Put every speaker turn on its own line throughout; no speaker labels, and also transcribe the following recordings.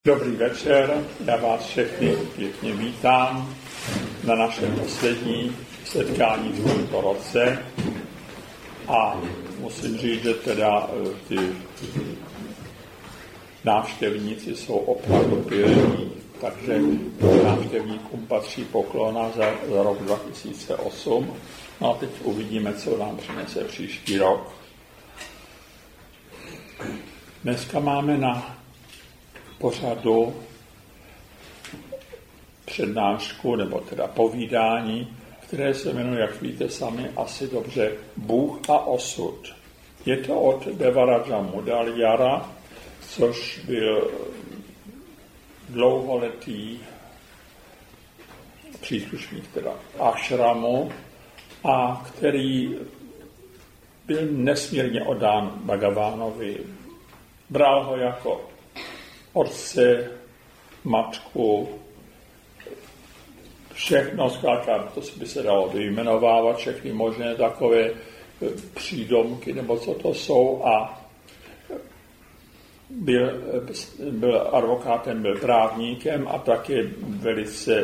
Dobrý večer, já vás všechny pěkně vítám na našem poslední setkání v tomto roce a musím říct, že teda ty návštěvníci jsou opravdu pilní, takže návštěvníkům patří poklona za rok 2008. No a teď uvidíme, co nám přinese příští rok. Dneska máme na pořadu přednášku, nebo teda povídání, které se jmenuje, jak víte sami asi dobře, Bůh a osud. Je to od Devaraja Mudalyara, což byl dlouholetý příslušník teda ashramu a který byl nesmírně oddán Bhagavánovi. Bral ho jako otce, matku, všechno, zkrátka, to by se dalo vyjmenovávat, všechny možné takové přídomky, nebo co to jsou, a byl advokátem, byl právníkem a taky velice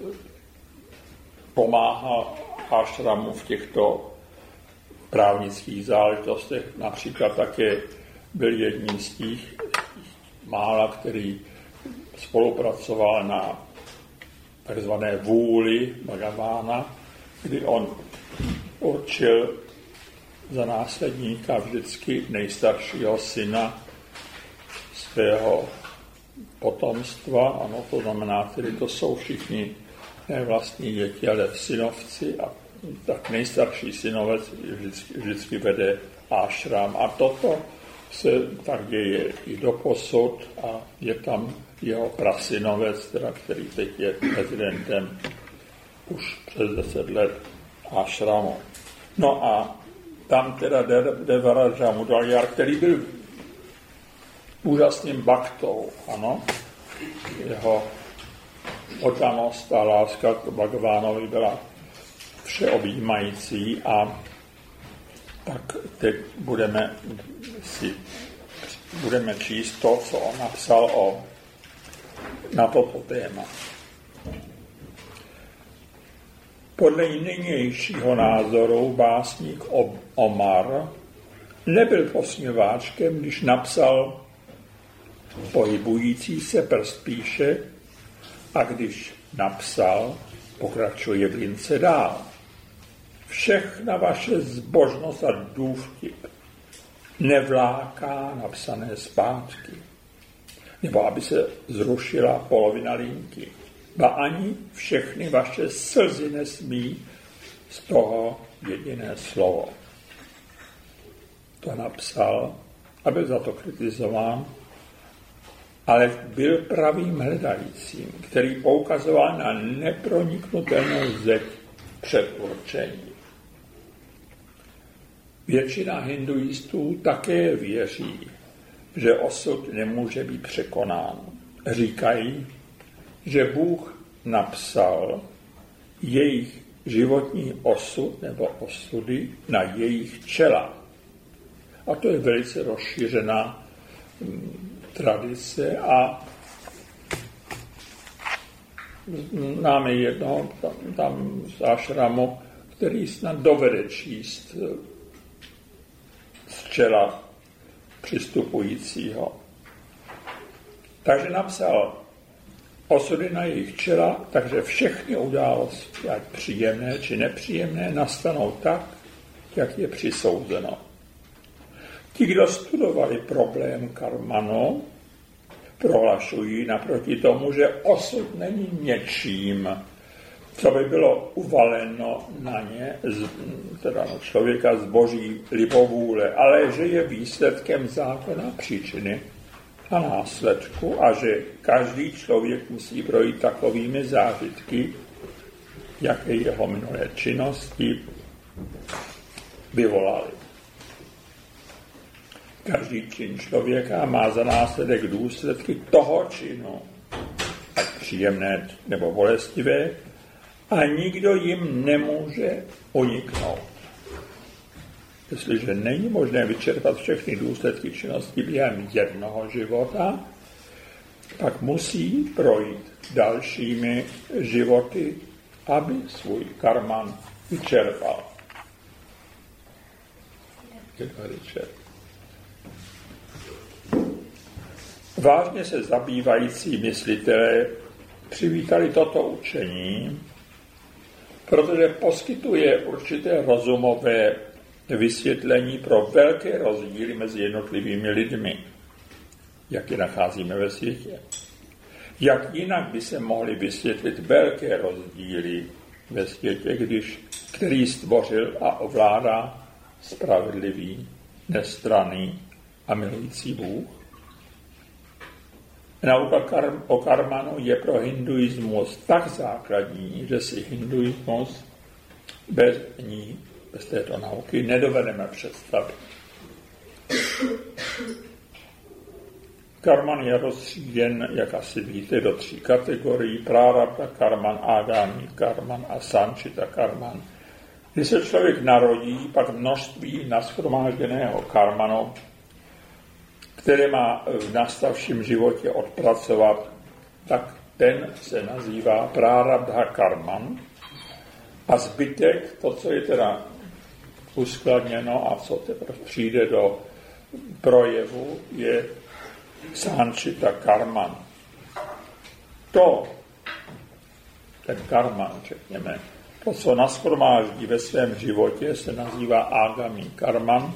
pomáhal ashramu v těchto právnických záležitostech. Například také byl jedním z těch mála, který spolupracoval na takzvané vůli Bhagavána, kdy on určil za následníka vždycky nejstaršího syna svého potomstva. Ano, to znamená, tedy to jsou všichni vlastní děti, ale synovci, a tak nejstarší synovec vždycky vede ashram. A toto se tak děje i doposud a je tam jeho prasynovec, teda, který teď je prezidentem už přes 10 let ashramu. No a tam teda Devaraja Mudalyar, který byl úžasným bhaktou, ano, jeho oddanost a láska k Bhagavánovi byla všeobjímající, a tak teď budeme číst to, co on napsal na toto téma. Podle nynějšího názoru básník Omar nebyl posměváčkem, když napsal pohybující se prst píše, a když napsal, pokračuje v lince dál. Všechna vaše zbožnost a důvtip nevláká napsané zpátky, nebo aby se zrušila polovina linky, ba ani všechny vaše slzy nesmí z toho jediné slovo. To napsal a byl za to kritizován, ale byl pravým hledajícím, který poukazoval na neproniknutelnou zeď předurčení. Většina hinduistů také věří, že osud nemůže být překonán. Říkají, že Bůh napsal jejich životní osud nebo osudy na jejich čela. A to je velice rozšířená tradice a máme jednoho tam z ashramu, který snad dovede číst z čela přistupujícího. Takže napsal osudy na jejich čela, takže všechny události, ať příjemné či nepříjemné, nastanou tak, jak je přisouzeno. Ti, kdo studovali problém karmanu, prohlašují naproti tomu, že osud není něčím, co by bylo uvaleno na ně, teda na člověka z boží libovůle, ale že je výsledkem zákona příčiny a následku a že každý člověk musí projít takovými zážitky, jaké jeho minulé činnosti vyvolaly. Každý čin člověka má za následek důsledky toho činu, ať příjemné nebo bolestivé, a nikdo jim nemůže uniknout. Jestliže není možné vyčerpat všechny důsledky činnosti během jednoho života, pak musí projít dalšími životy, aby svůj karman vyčerpal. Vážně se zabývající myslitelé přivítali toto učení, protože poskytuje určité rozumové vysvětlení pro velké rozdíly mezi jednotlivými lidmi, jak je nacházíme ve světě. Jak jinak by se mohly vysvětlit velké rozdíly ve světě, který stvořil a ovládá spravedlivý, nestranný a milující Bůh? Nauka o karmanu je pro hinduismus tak základní, že si hinduismus bez této nauky nedovedeme představit. Karman je rozstříděn, jak asi víte, do 3 kategorií: prarabdha karman, agami karman a sančita karman. Když se člověk narodí, pak množství nashromážděného karmanu, které má v nastavším životě odpracovat, tak ten se nazývá prarabdha karman. A zbytek, to, co je teda uskladněno a co teprve přijde do projevu, je sančita karman. Ten karman, řekněme, to, co nashromáždí ve svém životě, se nazývá agami karman.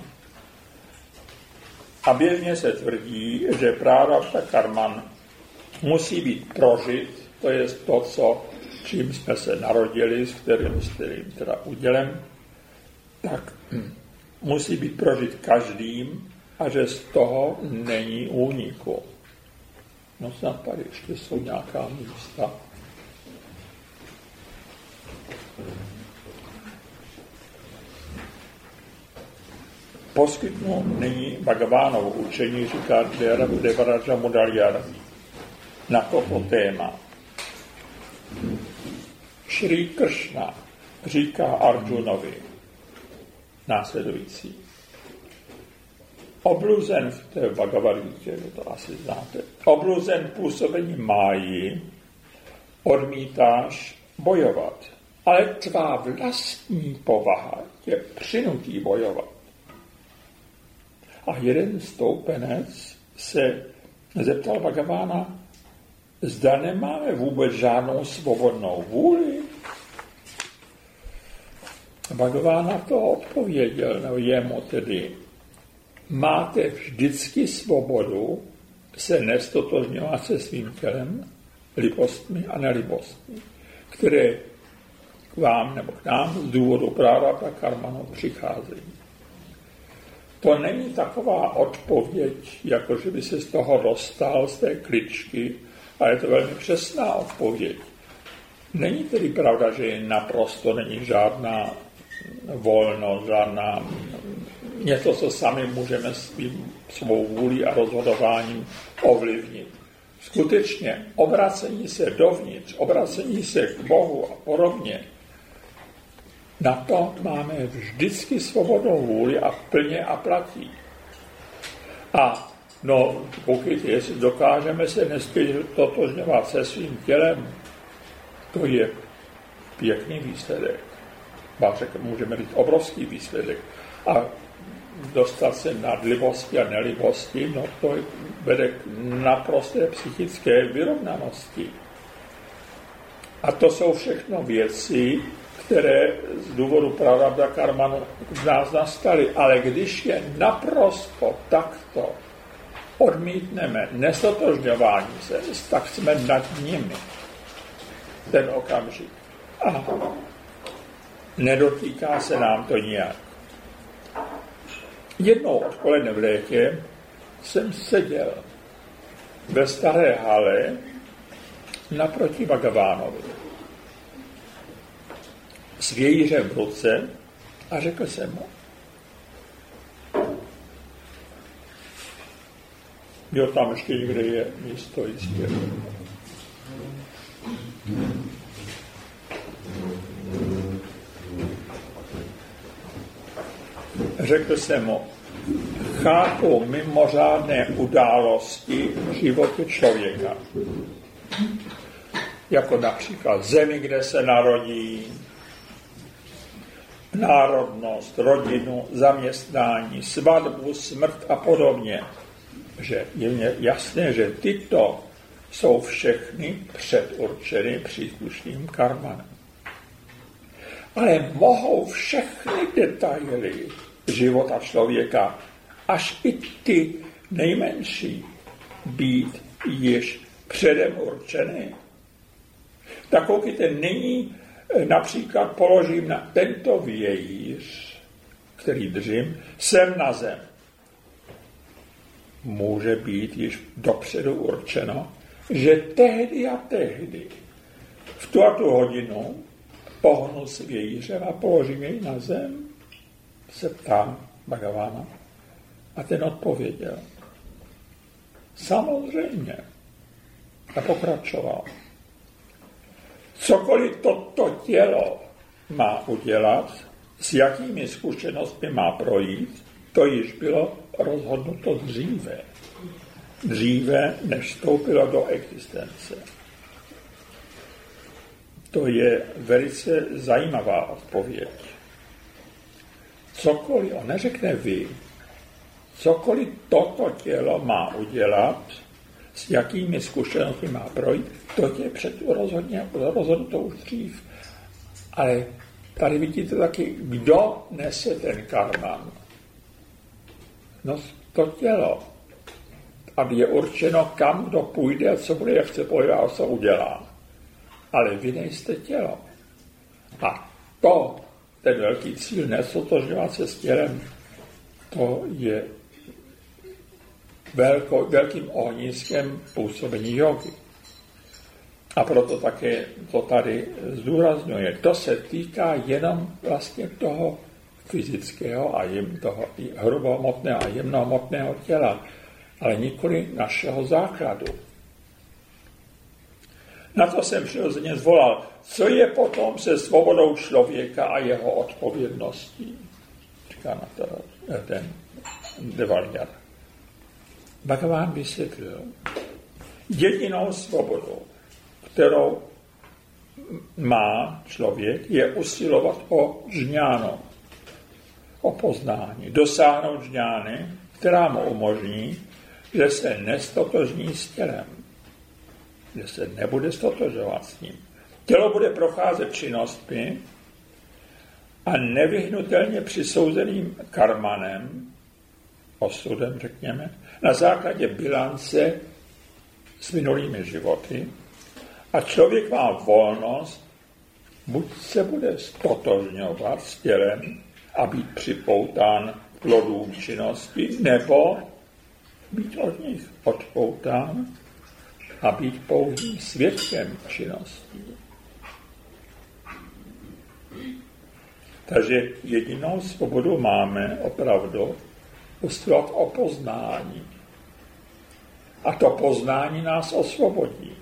A běžně se tvrdí, že prarabdha karman musí být prožit, to je to, čím jsme se narodili, s kterým teda údělem, tak musí být prožit každým a že z toho není úniku. No snad tady ještě jsou nějaká místa. Poskytnu nyní Bhagavánovo učení, říká Devaraja Mudaliar, na toto téma. Šrí Kršna říká Arjunovi následující. Obluzen v té Bhagavad-gítě, to asi znáte, obluzen působením máji, odmítáš bojovat, ale tvá vlastní povaha tě přinutí bojovat. A jeden stoupenec se zeptal Bhagavána, zda nemáme vůbec žádnou svobodnou vůli. Bhagaván na to odpověděl, nebo jemu tedy, máte vždycky svobodu se nestotožňovat se svým tělem, libostmi a nelibostmi, které k vám nebo k nám z důvodu prarabdha karmanu přicházejí. To není taková odpověď, jako že by se z toho dostal, z té kličky, ale je to velmi přesná odpověď. Není tedy pravda, že je naprosto není žádná volnost, žádná něco, co sami můžeme svou vůlí a rozhodováním ovlivnit. Skutečně obracení se dovnitř, obracení se k Bohu a podobně, na to máme vždycky svobodnou vůli a plně a platí. A pokud jestli dokážeme se nestotožňovat se svým tělem, to je pěkný výsledek. Můžeme říct obrovský výsledek. A dostat se nad libosti a nelibosti, to vede k naprosté psychické vyrovnanosti. A to jsou všechno věci, které z důvodu prarabdha karmanu v nás nastaly. Ale když je naprosto takto odmítneme nestotožňování se, tak jsme nad nimi ten okamžik. A nedotýká se nám to nijak. Jednou odpoledne v létě jsem seděl ve staré hale naproti Bhagavánovi s vějířem v ruce a řekl jsem mu, jo, tam ještě někde je místo jistě. Řekl jsem mu, chápou mimořádné události v životě člověka. Jako například zemi, kde se narodí, národnost, rodinu, zaměstnání, svatbu, smrt a podobně. Že je mně jasné, že tyto jsou všechny předurčeny příslušným karmanem. Ale mohou všechny detaily života člověka, až i ty nejmenší, být již předem určeny. Tak koukejte, nyní například položím na tento vějíř, který držím, sem na zem. Může být již dopředu určeno, že tehdy a tehdy v tu a tu hodinu pohnu s vějířem a položím jej na zem, se ptá Bhagavána. A ten odpověděl. Samozřejmě. A pokračoval. Cokoliv toto tělo má udělat, s jakými zkušenostmi má projít, to již bylo rozhodnuto dříve. Dříve, než vstoupilo do existence. To je velice zajímavá odpověď. Cokoliv, on neřekne vy, cokoliv toto tělo má udělat, s jakými zkušenostmi má projít, to je rozhodnuto už dřív. Ale tady vidíte taky, kdo nese ten karman. No to tělo. A je určeno, kam kdo půjde a co bude, jak chce pojde a co udělá. Ale vy nejste tělo. A to, ten velký cíl nestotožňovat se s tělem, to je velkým ohniskem působení jogy. A proto také to tady zdůrazňuje. To se týká jenom vlastně toho fyzického a toho hrubohmotného a jemnohmotného těla, ale nikoli našeho základu. Na to jsem přirozeně zvolal, co je potom se svobodou člověka a jeho odpovědností, říká na to ten Devaryar. Bhagaván vysvětlil, jedinou svobodou, kterou má člověk, je usilovat o žňáno, o poznání, dosáhnout žňány, která mu umožní, že se nestotožní s tělem, že se nebude stotožovat s ním. Tělo bude procházet činnostmi a nevyhnutelně přisouzeným karmanem, osudem, řekněme, na základě bilance s minulými životy a člověk má volnost, buď se bude stotožňovat s tělem a být připoután plodům činnosti, nebo být od nich odpoután a být pouhým svědkem činností. Takže jedinou svobodu máme opravdu usilovat o poznání. A to poznání nás osvobodí.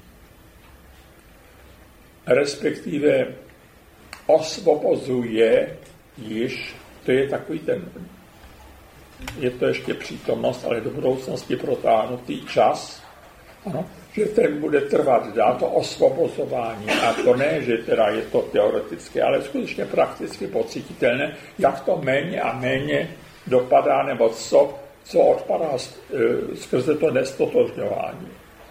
Respektive osvobozuje již, to je takový ten, je to ještě přítomnost, ale do budoucnosti protáhnutý čas, ano, že ten bude trvat dál to osvobozování. A to ne, že teda je to teoretické, ale skutečně prakticky pocititelné, jak to méně a méně dopadá, nebo co odpadá skrze to nestotožňování.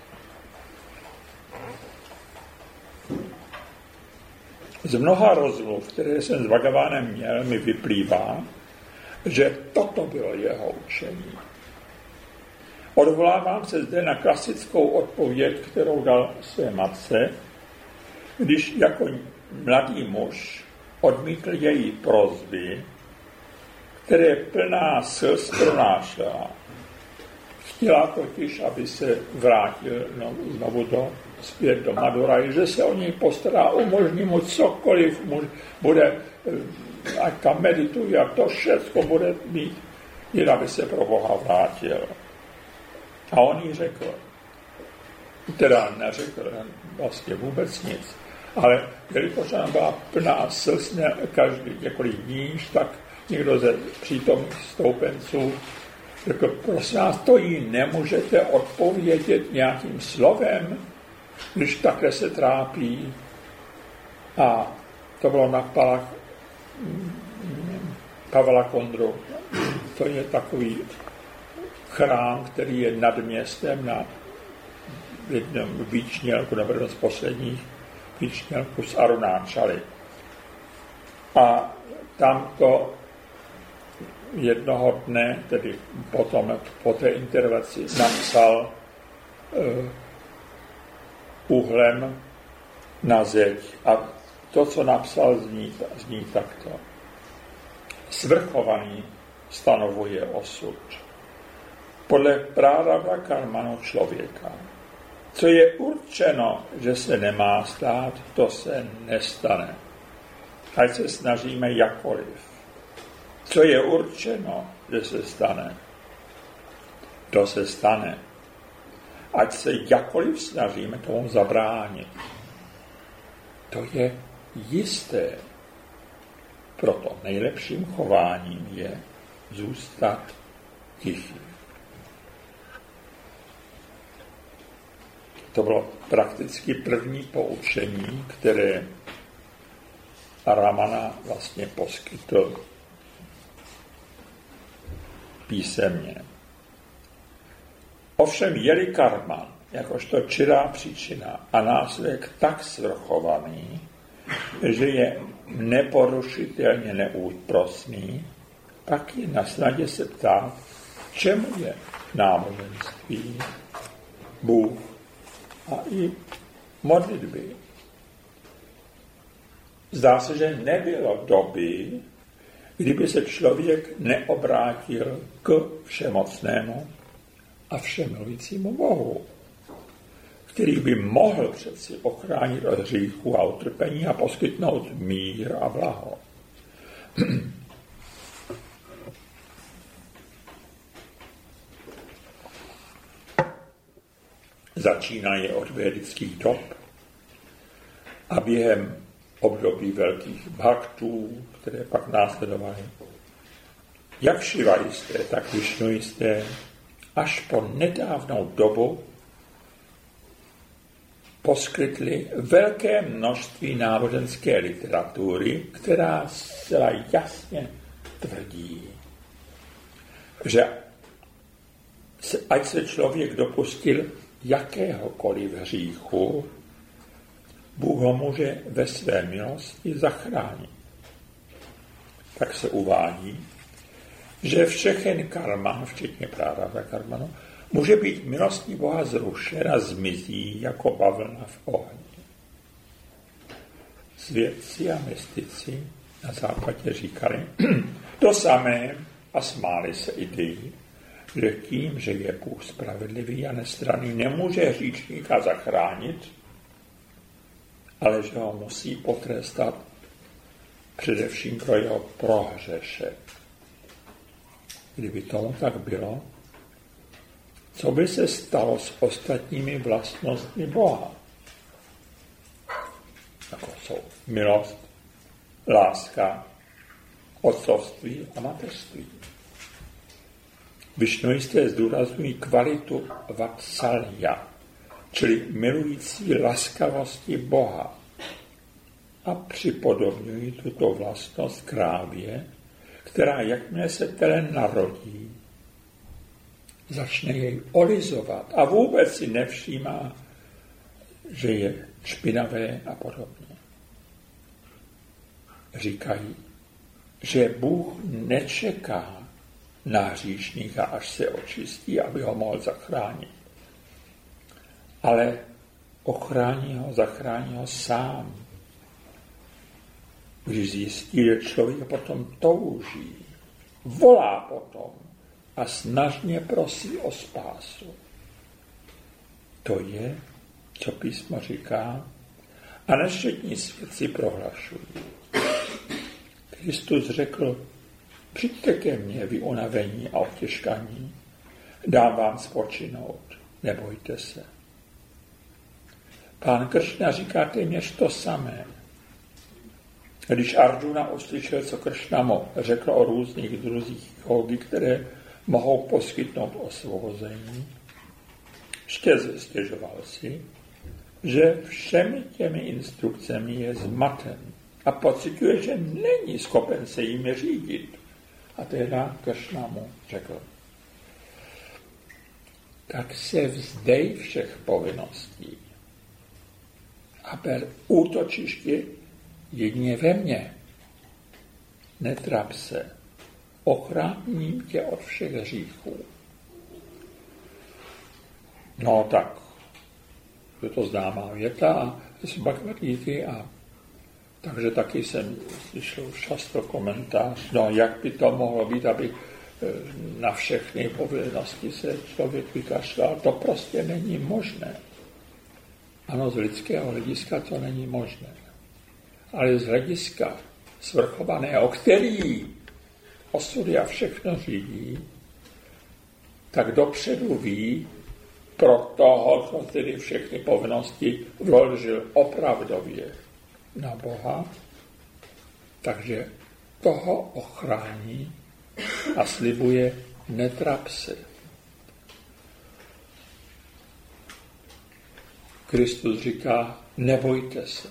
Z mnoha rozmluv, které jsem s Bhagavánem měl, mi vyplývá, že toto bylo jeho učení. Odvolávám se zde na klasickou odpověď, kterou dal své matce, když jako mladý muž odmítl její prosby, které plná slz pronášela. Chtěla totiž, aby se vrátil znovu zpět do Madurai, že se o něj postará, umožní mu cokoliv mu bude, ať tam medituje, a to všechno bude mít, jen aby se pro Boha vrátil. A on jí řekl, teda neřekl vlastně vůbec nic, ale jelikož ona byla plná slz každý několik dní, tak někdo ze přítomných stoupenců Řekl, prosím vás, to jí nemůžete odpovědět nějakým slovem, když takhle se trápí. A to bylo na Pavla Kondru. To je takový chrám, který je nad městem na jednom výčnělku, nebo z posledních výčnělku z Arunáčaly. A tam to jednoho dne, tedy potom po té intervenci, napsal úhlem na zeď. A to, co napsal, zní takto. Svrchovaný stanovuje osud. Podle práva karmanu člověka. Co je určeno, že se nemá stát, to se nestane. Ať se snažíme jakkoliv. Co je určeno, že se stane, to se stane. Ať se jakkoliv snažíme tomu zabránit. To je jisté. Proto nejlepším chováním je zůstat tichý. To bylo prakticky první poučení, které Ramana vlastně poskytl písemně. Ovšem je-li karma, jakožto čirá příčina a následek tak svrchovaný, že je neporušitelně neúprosný, pak je na snadě se ptát, čemu je náboženství, Bůh a i modlitby. Zdá se, že nebylo doby, kdyby se člověk neobrátil k všemocnému a všemilujícímu Bohu, který by mohl přeci ochránit od hříchu a utrpení a poskytnout mír a blaho. Začínají od védických dob a během období velkých bhaktů, které pak následovaly, jak šivajisté, tak višnuisté, až po nedávnou dobu poskytli velké množství náboženské literatury, která zcela jasně tvrdí, že ať se člověk dopustil jakéhokoliv hříchu, Bůh ho může ve své milosti zachránit. Tak se uvádí, že všechen karma, včetně práva karmanu, může být milostí Boha zrušen a zmizí jako bavlna v ohni. Svědci a mystici na západě říkali to samé a smáli se i ty, že tím, že je Bůh spravedlivý a nestranný, nemůže hříšníka zachránit, ale že ho musí potrestat především pro jeho prohřešek. Kdyby tomu tak bylo, co by se stalo s ostatními vlastnostmi Boha? Jako jsou milost, láska, otcovství a mateřství. Višnuisté zdůrazňují kvalitu vatsalya, čili milující laskavosti Boha, a připodobňují tuto vlastnost krávě, která jakmile se telen narodí, začne jej olizovat a vůbec si nevšímá, že je špinavé a podobně. Říkají, že Bůh nečeká na hříšníka, až se očistí, aby ho mohl zachránit. Ale zachrání ho sám. Když zjistí, že člověk potom touží, volá potom a snažně prosí o spásu. To je, co písmo říká, a neštětní svědci prohlašují. Kristus řekl, přijďte ke mně, vy unavení a obtěžkaní, dám vám spočinout, nebojte se. Pán Kršna říká téměř to samé. Když Arjuna uslyšel, co Kršna mu řekl o různých druzích jógy, které mohou poskytnout osvobození, stěžoval si, že všemi těmi instrukcemi je zmaten a pociťuje, že není schopen se jimi řídit. A tehda Kršna mu řekl, tak se vzdej všech povinností a ber útočiště jedině ve mně. Netrap se, ochráním tě od všech hříchů. No tak, je to známá věta z Bhagavad-gíty a takže taky jsem slyšel často komentář, no jak by to mohlo být, aby na všechny povinnosti se člověk vykašlal, to prostě není možné. Ano, z lidského hlediska to není možné. Ale z hlediska svrchovaného, který osudy a všechno řídí, tak dopředu ví, pro toho, kdo tedy všechny povinnosti vložil opravdově na Boha, takže toho ochrání a slibuje netrap se. Kristus říká, nebojte se.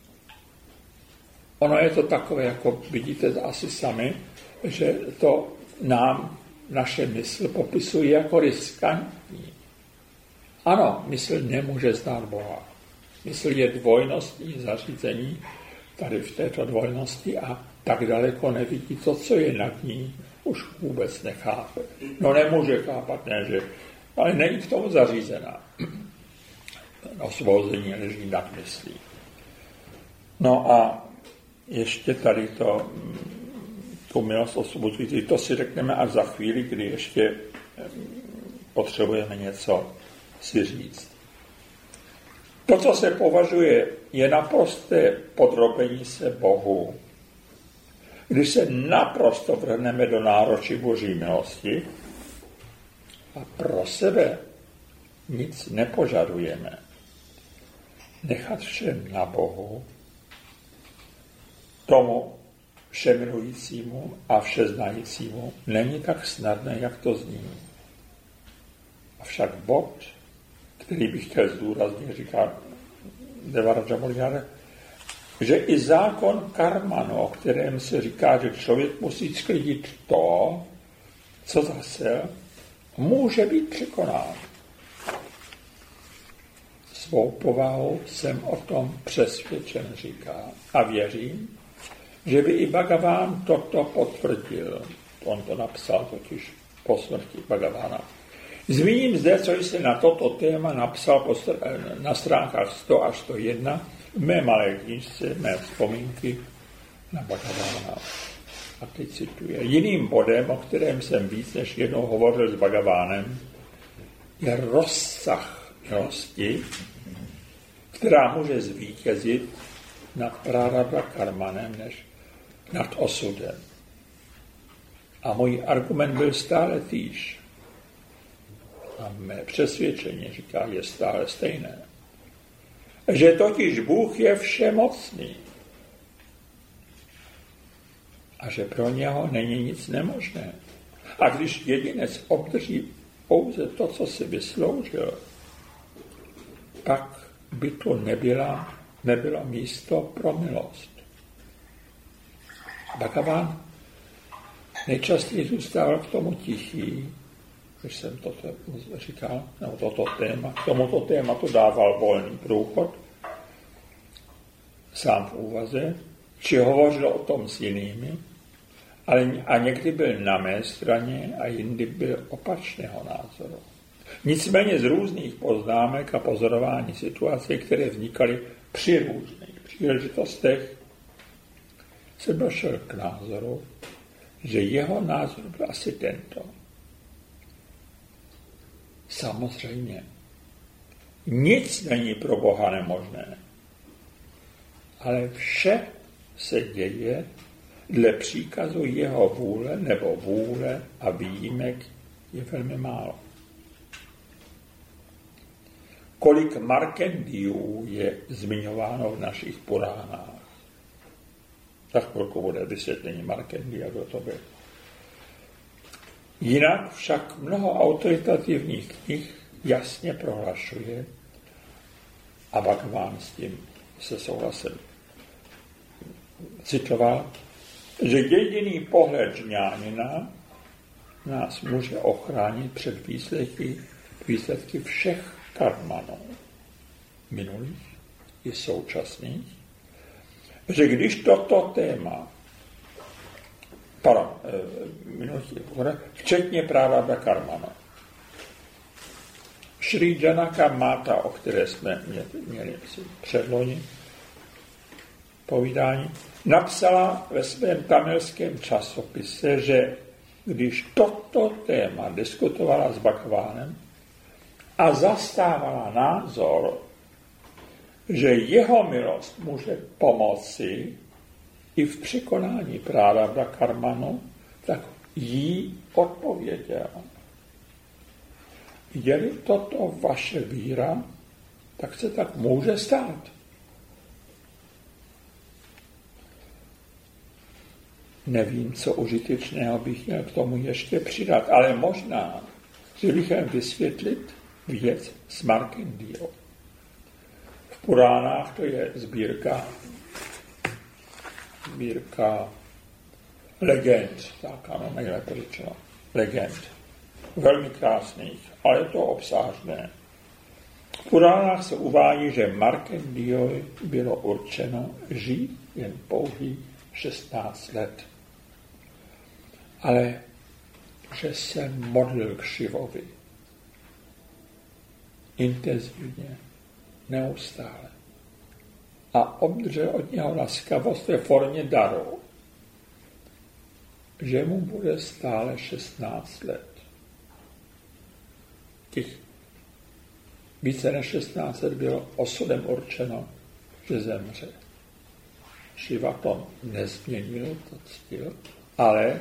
Ono je to takové, jako vidíte asi sami, že to nám naše mysl popisuje jako riskantní. Ano, mysl nemůže znát Boha. Mysl je dvojnostní zařízení tady v této dvojnosti a tak daleko nevidí to, co je nad ní, už vůbec nechápe. No nemůže chápat, ne, že, ale není k tomu zařízená. Osvobození leží nad myslí. No a ještě tady tu milost osvobozující, to si řekneme až za chvíli, kdy ještě potřebujeme něco si říct. To, co se považuje, je naprosté podrobení se Bohu. Když se naprosto vrhneme do náručí Boží milosti a pro sebe nic nepožadujeme. Nechat všem na Bohu, tomu všemilujícímu a všeznajícímu, není tak snadné, jak to zní. Avšak bod, který bych chtěl zdůraznit, říká Devaraja Mudrjára, že i zákon karmanu, o kterém se říká, že člověk musí sklidit to, co zase může být překonán. Svou povahou jsem o tom přesvědčen, říká. A věřím, že by i Bhagaván toto potvrdil. On to napsal totiž po smrti Bhagavána. Zmíním zde, co jsem na toto téma napsal na stránkách 100 až 101 v mé malé knížce, mé vzpomínky na Bhagavána. A teď cituje. Jiným bodem, o kterém jsem víc než jednou hovořil s Bhagavánem, je rozsah milosti, která může zvítězit nad prarabdha karmanem než nad osudem. A můj argument byl stále týž. A mé přesvědčení, říká, je stále stejné. Že totiž Bůh je všemocný a že pro něho není nic nemožné. A když jedinec obdrží pouze to, co si vysloužil, pak by to nebylo místo pro milost. Bhagavan nejčastěji zůstával k tomu tichý, když jsem toto říkal, nebo toto téma, k tomuto tématu dával volný průchod, sám v úvaze, či hovořil o tom s jinými, ale a někdy byl na mé straně a jindy byl opačného názoru. Nicméně z různých poznámek a pozorování situací, které vznikaly při různých příležitostech, se došel k názoru, že jeho názor byl asi tento. Samozřejmě, nic není pro Boha nemožné, ale vše se děje dle příkazu jeho vůle nebo vůle a výjimek je velmi málo. Kolik Markendiů je zmiňováno v našich Puránách. Za chvilku bude vysvětlení Markendia, kdo to byl. Jinak však mnoho autoritativních knih jasně prohlašuje, a Bhagavan s tím se souhlasil, citoval, že jediný pohled žňánina nás může ochránit před výsledky všech karmanů, minulých i současných, že když toto téma, včetně práva karmana, Šri Janaka Mata, o které jsme měli předloni povídání, napsala ve svém tamilském časopise, že když toto téma diskutovala s Bhagavanem a zastávala názor, že jeho milost může pomoci i v překonání prarabdha karmanu, tak jí odpověděl. Je-li toto vaše víra, tak se tak může stát. Nevím, co užitečného bych měl k tomu ještě přidat, ale možná, že bych měl vysvětlit věc s Markandeou. V Puránách to je sbírka legend, tak ano, nejlépe řečeno, legend. Velmi krásných, ale je to obsážné. V Puránách se uvádí, že Markandeovi bylo určeno žít jen pouhých 16 let. Ale že se modlil k Šivovi intenzivně, neustále. A obdržel od něho laskavost ve formě daru, že mu bude stále 16 let. Těch více než 16 let bylo osudem určeno, že zemře. Šiva to nezměnil, to ctil, ale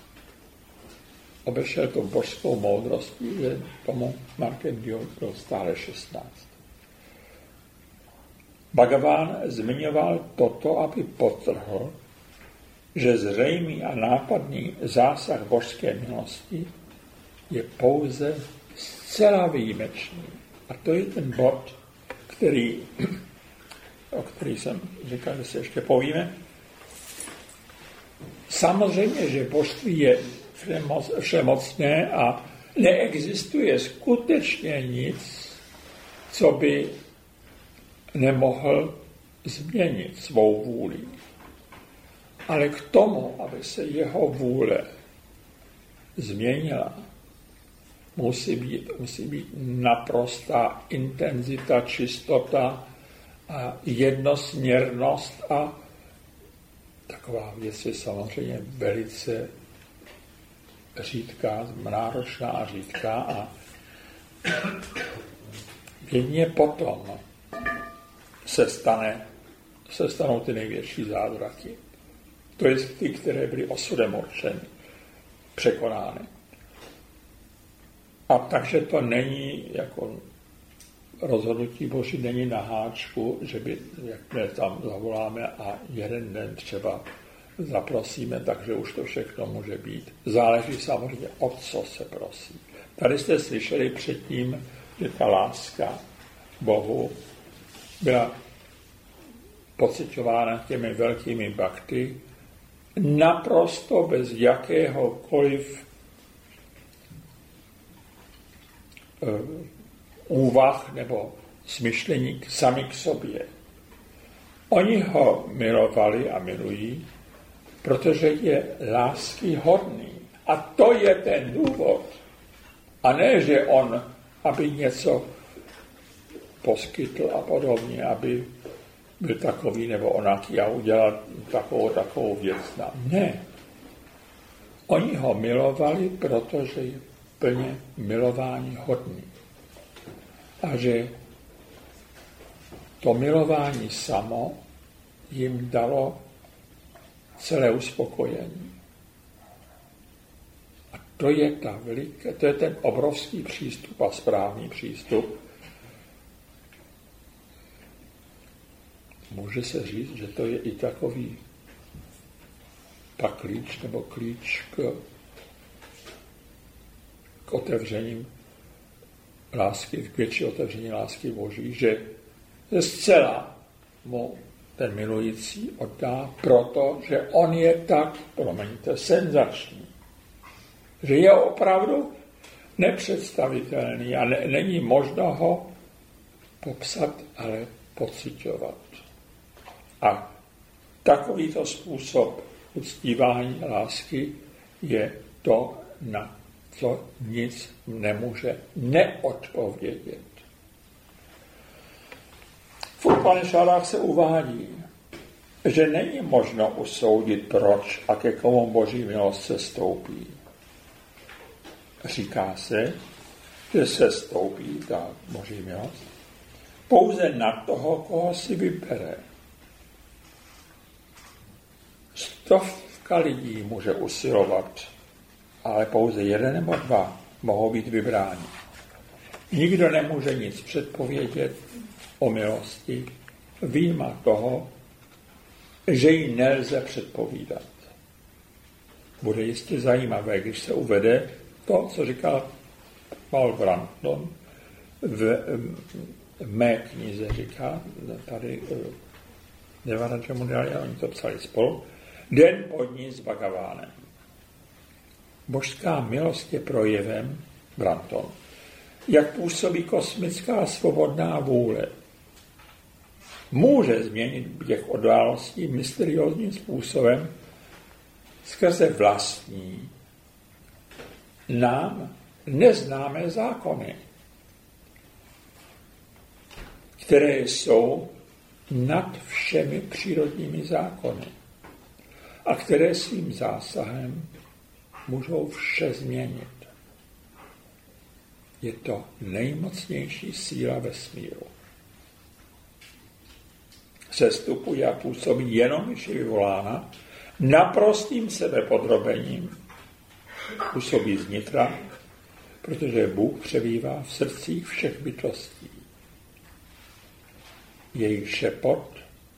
obešel to božskou moudrostí, že tomu Markandeovi bylo stále 16. Bhagavan zmiňoval toto, aby podtrhl, že zřejmý a nápadný zásah božské milosti je pouze zcela výjimečný. A to je ten bod, o který jsem říkal, že se ještě povíme. Samozřejmě, že božství je všemocné a neexistuje skutečně nic, co by nemohl změnit svou vůli. Ale k tomu, aby se jeho vůle změnila, musí být naprostá intenzita, čistota a jednosměrnost a taková věc je samozřejmě velice řídká, náročná a řídká a jedině potom se stanou ty největší zázraky. To je ty, které byly osudem určeny, překonány. A takže to není jako rozhodnutí Boží, není na háčku, že by, jakmile tam zavoláme a jeden den třeba zaprosíme, takže už to všechno může být. Záleží samozřejmě, o co se prosí. Tady jste slyšeli předtím, že ta láska Bohu byla pocitována těmi velkými bhakty naprosto bez jakéhokoliv úvah nebo smyšlení sami k sobě. Oni ho milovali a milují, protože je lásky hodný. A to je ten důvod. A ne, že on, aby něco poskytl a podobně, aby byl takový nebo onaký a udělal takovou věc. Ne. Oni ho milovali, protože je plně milování hodný. A že to milování samo jim dalo celé uspokojení. A to je to je ten obrovský přístup a správný přístup. Může se říct, že to je i takový paklíč nebo klíč k otevřením lásky, k větší otevření lásky Boží, že zcela mu ten milující oddá, protože on je tak, promiňte, senzační, že je opravdu nepředstavitelný a není možno ho popsat, ale pociťovat. A takovýto způsob uctívání lásky je to, na co nic nemůže neodpovědět. V Upanishadách se uvádí, že není možno usoudit, proč a ke komu Boží milost se stoupí. Říká se, že se stoupí ta Boží milost pouze na toho, koho si vybere. Stovka lidí může usilovat, ale pouze jeden nebo dva mohou být vybráni. Nikdo nemůže nic předpovědět o milosti, vyjma toho, že ji nelze předpovídat. Bude jistě zajímavé, když se uvede to, co říkal Paul Branton v mé knize, říká tady Devaraja Mundialia, oni to psali spolu, Den po dní s Bhagavánem. Božská milost je projevem, Branton, jak působí kosmická svobodná vůle. Může změnit běh událostí mysteriózním způsobem skrze vlastní, nám neznámé zákony, které jsou nad všemi přírodními zákony a které svým zásahem můžou vše změnit. Je to nejmocnější síla vesmíru. Sestupuje a působí jenom, když je vyvolána, naprostým sebepodrobením. Působí znitra, protože Bůh přebývá v srdcích všech bytostí. Jejich šepot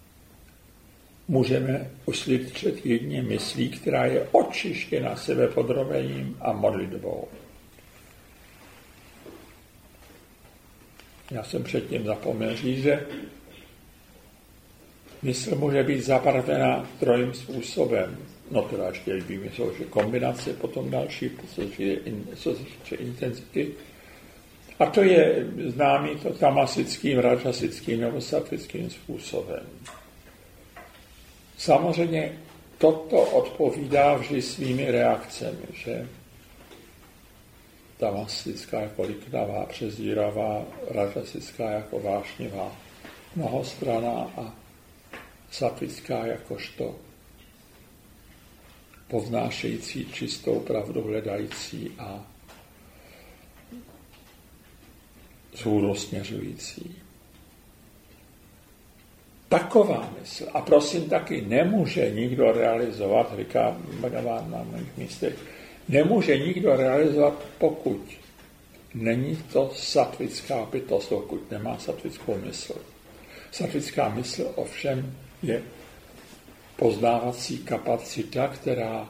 můžeme uslyšet jedině myslí, která je očištěna sebepodrobením a modlitbou. Já jsem předtím zapomněl říct, že mysl může být zabarvena trojím způsobem. No teda ještě víme, že kombinace, potom další, co se týče intenzity. A to je známý to tamasickým, rajasickým nebo sattvickým způsobem. Samozřejmě toto odpovídá vždy svými reakcemi, že tamasická jako liknavá, přezíravá, rajasická jako vášnivá, mnohostranná a sattvická jakožto povznášející, čistou pravdu hledající a vzhůru směřující. Taková mysl, a prosím taky, nemůže nikdo realizovat, říká Bhagavan na mnohých místech, nemůže nikdo realizovat, pokud není to sattvická bytost, pokud nemá sattvickou mysl. Sattvická mysl ovšem je poznávací kapacita, která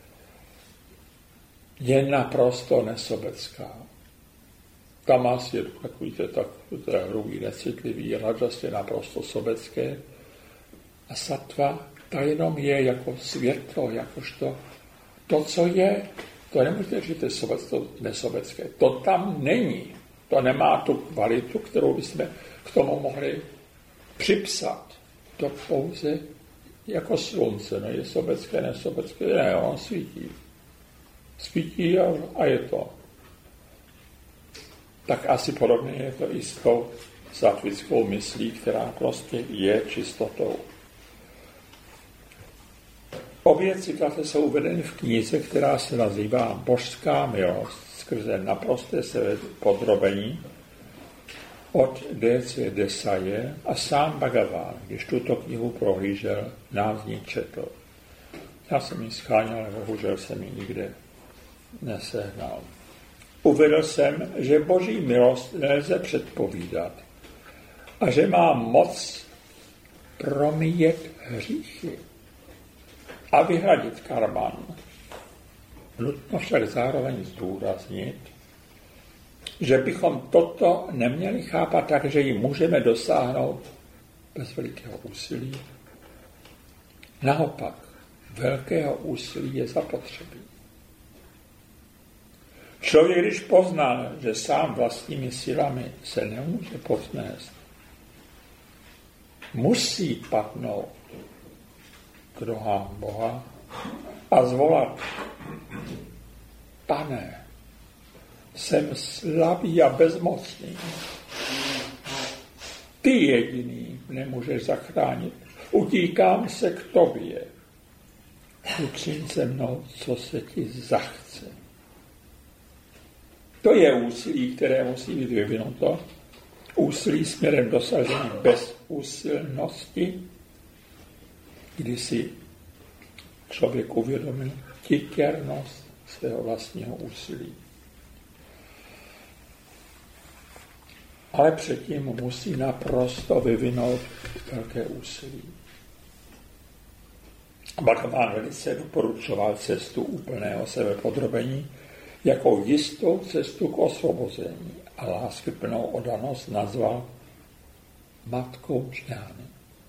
je naprosto nesobecká. Tamas je takový hrubý, necitlivý, rajas je naprosto sobecké a sattva, ta jenom je jako světlo, jakožto to, co je. To nemůžete říct, že to je nesobecké. To tam není. To nemá tu kvalitu, kterou bychom k tomu mohli připsat. To pouze jako slunce. No je sobecké, nesobecké. Ne, on svítí. Svítí a je to. Tak asi podobně je to i s tou sattvickou myslí, která prostě je čistotou. Obě citace jsou uvedeny v knize, která se nazývá Božská milost skrze naprosté sebepodrobení od D.C. Desaje a sám Bhagavan, když tuto knihu prohlížel, nám z ní četl. Já jsem ji scháněl, ale bohužel jsem ji nikde nesehnal. Uvedl jsem, že Boží milost nelze předpovídat a že má moc promíjet hříchy a vyhradit karman. Nutno však zároveň zdůraznit, že bychom toto neměli chápat tak, že ji můžeme dosáhnout bez velikého úsilí. Naopak, velkého úsilí je zapotřebí. Člověk, když pozná, že sám vlastními silami se nemůže povznést, musí padnout k nohám Boha a zvolat: Pane, jsem slabý a bezmocný. Ty jediný mne můžeš zachránit. Utíkám se k tobě. Učiň se mnou, co se ti zachce. To je úsilí, které musí být vyvinuto. Úsilí směrem dosažení bezúsilnosti, kdy si člověk uvědomil titěrnost svého vlastního úsilí. Ale předtím musí naprosto vyvinout velké úsilí. Bhagavan velice doporučoval cestu úplného sebepodrobení jako jistou cestu k osvobození a láskyplnou oddanost nazval matkou žňány.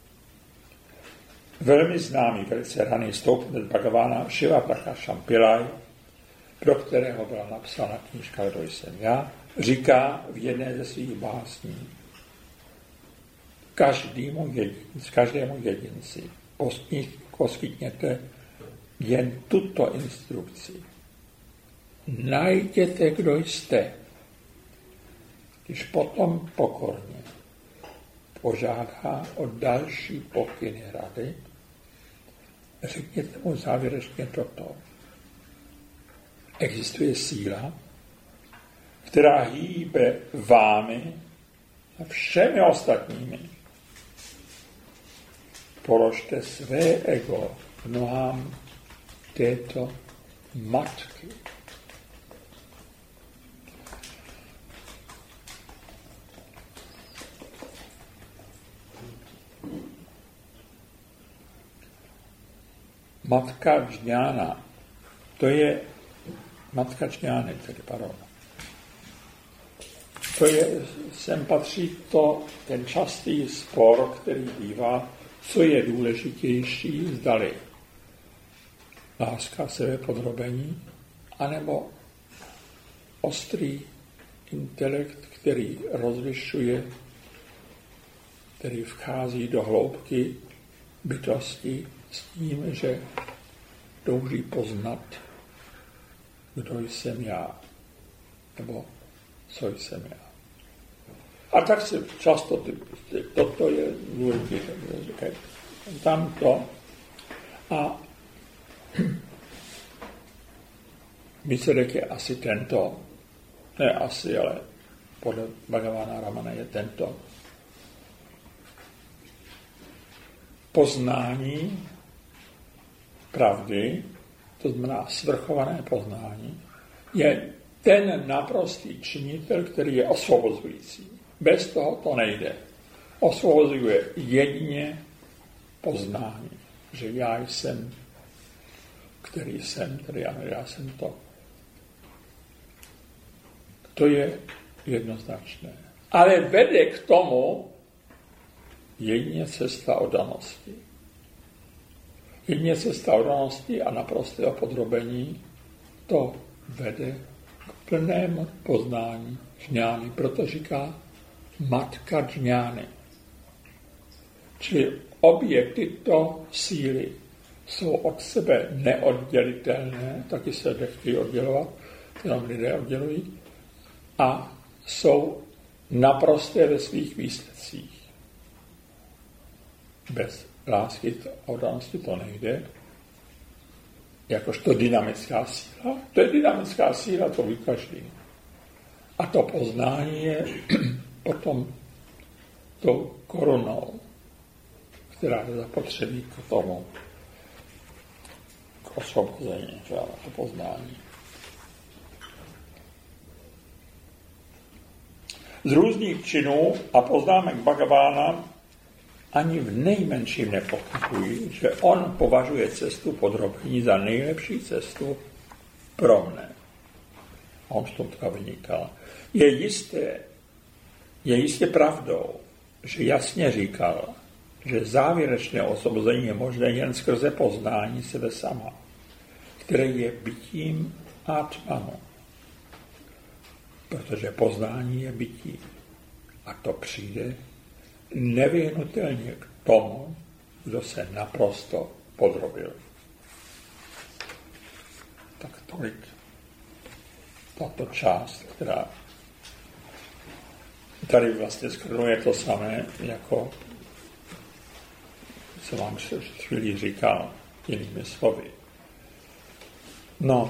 Velmi známý, velice raný stoupenec Bhagavana Shiva Prakasham Pillai, pro kterého byla napsána knížka Kdo jsem já, říká v jedné ze svých básní: každému jedinci poskytněte jen tuto instrukci. Najděte, kdo jste, když potom pokorně požádá o další pokyny rady, řekněte mu závěrečně toto. Existuje síla, která hýbe vámi a všemi ostatními. Položte své ego k nohám této matky. Matka žňána, to je matka žňány, tedy pardon. To je, sem patří ten častý spor, který bývá, co je důležitější, zdali láska sebepodrobení, anebo ostrý intelekt, který rozlišuje, který vchází do hloubky bytosti s tím, že touží poznat, kdo jsem já, nebo co jsem já. A tak se často toto je důležité, tamto. A výsledek je asi tento, ne asi, ale podle Bhagavana Ramana je tento. Poznání pravdy, to znamená svrchované poznání, je ten naprostý činitel, který je osvobozující. Bez toho to nejde. Osvobozuje jedině poznání, že já jsem, který jsem, tedy já jsem to. To je jednoznačné. Ale vede k tomu jedině cesta oddanosti. Jedině cesta oddanosti a naprostého podrobení to vede k plnému poznání žňány. Proto říká matka žňány. Čili obě tyto síly jsou od sebe neoddělitelné, taky se nechtějí oddělovat, jenom lidé oddělují, a jsou naprosté ve svých výsledcích. Bez lásky a oddanosti to nejde. Jakožto dynamická síla. To je dynamická síla, to ví každý. A to poznání je potom tou korunou, která je zapotřebí k tomu, k osvobození, to poznání. Z různých činů a poznámek Bhagavána ani v nejmenším nepochybuji, že on považuje cestu podrobení za nejlepší cestu pro mne. A on v tom teda vynikal. Je jistě pravdou, že jasně říkal, že závěrečné osvobození je možné jen skrze poznání sebe sama, které je bytím Atmanu. Protože poznání je bytí. A to přijde nevyhnutelně k tomu, kdo se naprosto podrobil. Tak tolik tato část, která tady vlastně shrnuje to samé, jako jsem vám před chvílí říkal jinými slovy. No,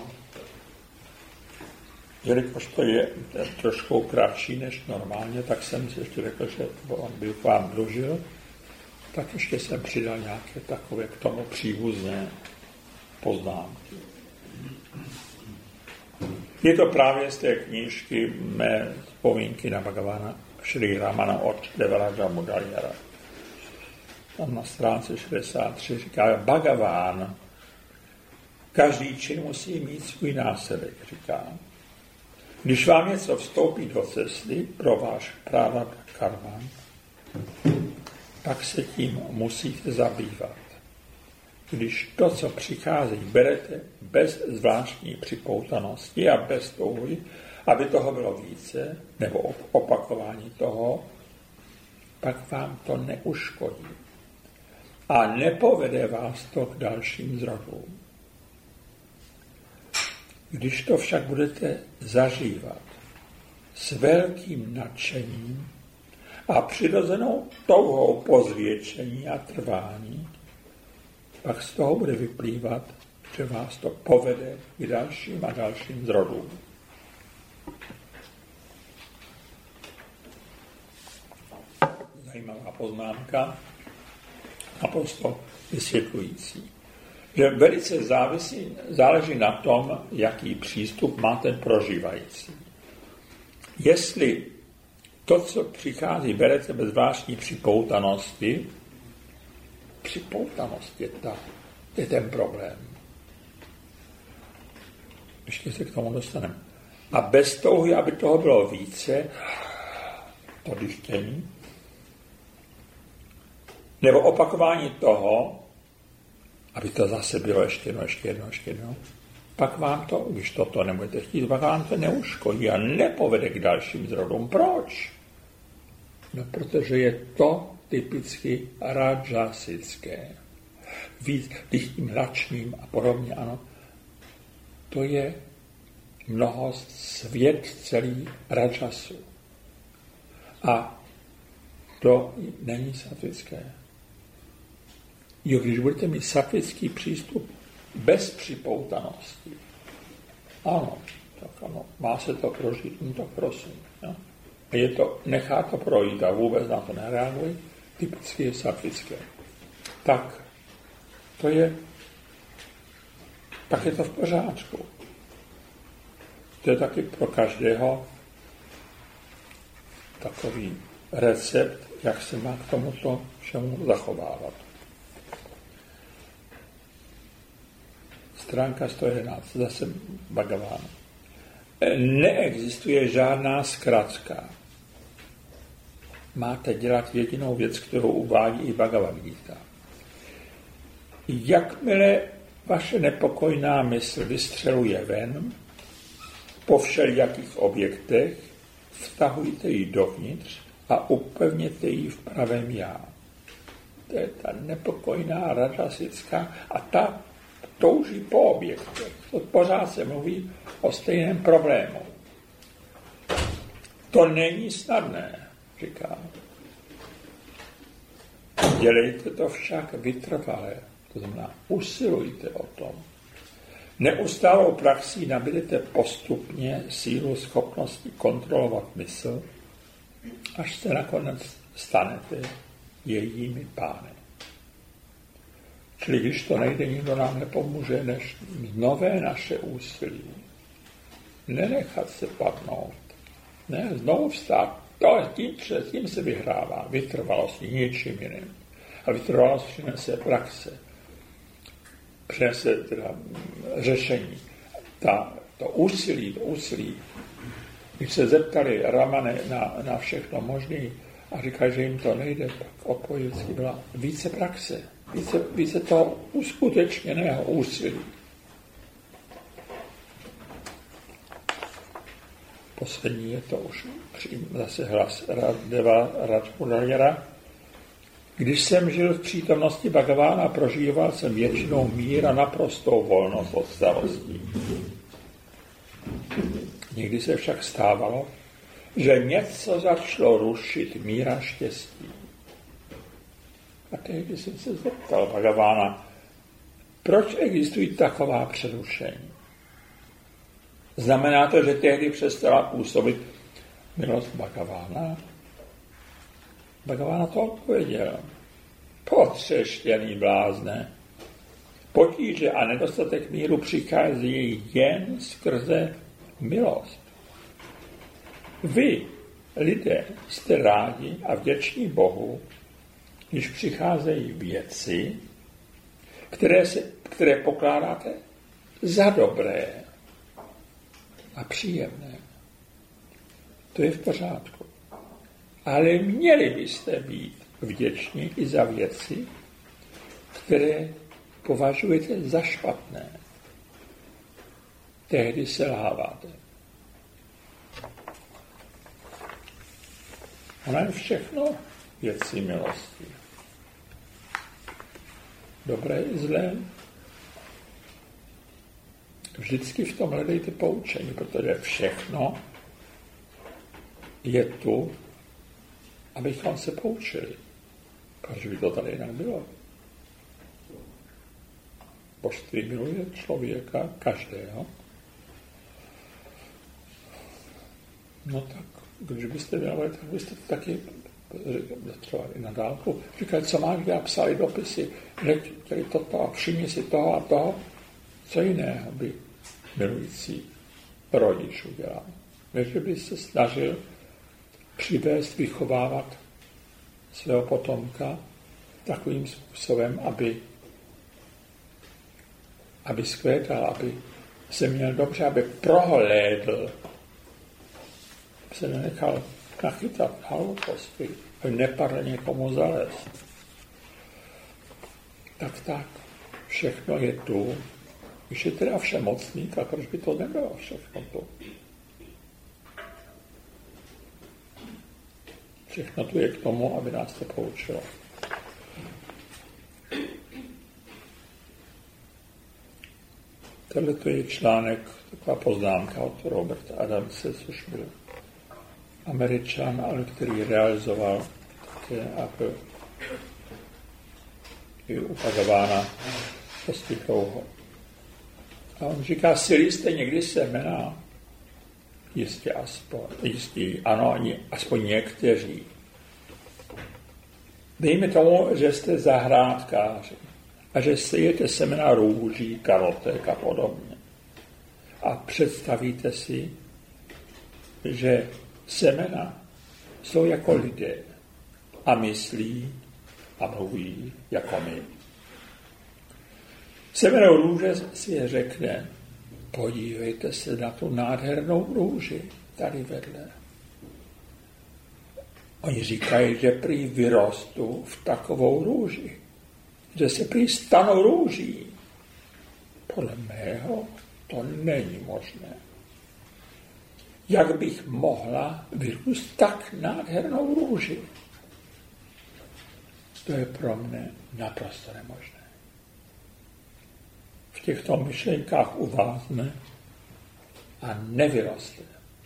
jelikož to je trošku kratší než normálně, tak jsem si ještě řekl, že bych vám dlužil, tak ještě jsem přidal nějaké takové k tomu příbuzné poznámky. Je to právě z té knížky mé vzpomínky na Bhagavana Šrí Ramana od Devaraja Mudaliara. Tam na stránce 63 říká Bhagavan. Každý čin musí mít svůj následek, říká. Když vám něco vstoupí do cesty pro váš práva karma, tak se tím musíte zabývat. Když to, co přichází, berete bez zvláštní připoutanosti a bez touhy, aby toho bylo více, nebo opakování toho, pak vám to neuškodí. A nepovede vás to k dalším zrodům. Když to však budete zažívat s velkým nadšením a přirozenou touhou po zvětšení a trvání, pak z toho bude vyplývat, že vás to povede k dalším a dalším zrodům. Zajímavá poznámka, naprosto vysvětlující. Že velice záleží na tom, jaký přístup má ten prožívající. Jestli to, co přichází, berete bez zvláštní připoutanosti je ten problém. Ještě se k tomu dostaneme. A bez touhy, aby toho bylo více, to dychtění, nebo opakování toho, aby to zase bylo ještě jedno, pak vám to, když toto nebudete chtít, pak vám to neuškodí a nepovede k dalším zrodům. Proč? No, protože je to typicky rajasické. Víc tím lačným a podobně, ano. To je svět celý rajasu. A to není sattvické. Jo, když budete mít sattvický přístup bez připoutanosti, ano, tak ano, má se to prožít, no tak prosím. Ja? A je to, nechá to projít a vůbec na to nereaguje, typicky je sattvické. Tak je to v pořádku. To je taky pro každého takový recept, jak se má k tomuto všemu zachovávat. Stránka 111, zase Bhagavan. Neexistuje žádná zkratka. Máte dělat jedinou věc, kterou uvádí i Bhagavad Gita. Jakmile vaše nepokojná mysl vystřeluje ven, po všelijakých objektech, vtahujte ji dovnitř a upevněte ji v pravém já. To je ta nepokojná rajasická a ta touží po objektech. Pořád se mluví o stejném problému. To není snadné, říká. Dělejte to však vytrvale, to znamená usilujte o tom. Neustálou praxí nabídete postupně sílu schopnosti kontrolovat mysl, až se nakonec stanete jejími pány. Čili když to nejde, nikdo nám nepomůže, než nové naše úsilí. Nenechat se padnout. Ne, znovu vstát. Tím se vyhrává. Vytrvalostí, ničím jiným. A vytrvalost přinese praxe. Přinese teda řešení. Ta To úsilí. Když se zeptali Ramany na všechno možné a říkali, že jim to nejde, tak odpověď byla více praxe, více toho uskutečněného úsilí. Poslední je to už zase hlas Radeva Rajmundryara. Když jsem žil v přítomnosti Bhagavána, prožíval jsem věčnou mír a naprostou volnost od starostí. Někdy se však stávalo, že něco začalo rušit mír a štěstí. A tehdy jsem se zeptal Bhagavána, proč existují taková přerušení? Znamená to, že tehdy přestala působit milost Bhagavána? Bhagavána to odpověděl. Potřeštěný blázne. Potíže a nedostatek míru přichází jen skrze milost. Vy, lidé, jste rádi a vděční Bohu, když přicházejí věci, které pokládáte za dobré a příjemné. To je v pořádku. Ale měli byste být vděční i za věci, které považujete za špatné. Tehdy selháváte. Ono je všechno věci milosti. Dobré i zlé. Vždycky v tom hledejte poučení, protože všechno je tu, abychom se poučili. Proč by to tady jinak bylo? Božství miluje člověka, každého. No tak, když byste měli, tak byste to taky třeba i na dálku říkali, co máš dělat, psali dopisy, řekli toto a všimni si toho a toho, co jiného by milující rodič udělal. Než by se snažil přivést, vychovávat svého potomka takovým způsobem, aby zkvétal, aby se měl dobře, aby prohlédl, aby se nenechal nachytat hlouposti, aby nepadl někomu zalézt. Tak, všechno je tu. Když je teda všemocný, tak proč by to nebylo všechno tu? Všechno tu je k tomu, aby nás to poučilo. Tohle to je článek, taková poznámka od Roberta Adamse, což byl Američan, ale který realizoval také a byl i u Bhagavána dosti dlouho. A on říká, syli jste někdy semena? Jistě aspoň někteří. Dejme tomu, že jste zahrádkáři a že sejete semena růží, karotek a podobně. A představíte si, že semena jsou jako lidé a myslí a mluví jako my. Semeno růže si řekne, podívejte se na tu nádhernou růži tady vedle. Oni říkají, že prý vyrostu v takovou růži, že se prý stanou růží. Podle mého to není možné. Jak bych mohla vyrůst tak nádhernou růži? To je pro mne naprosto nemožné. V těchto myšlenkách uvázne a nevyroste.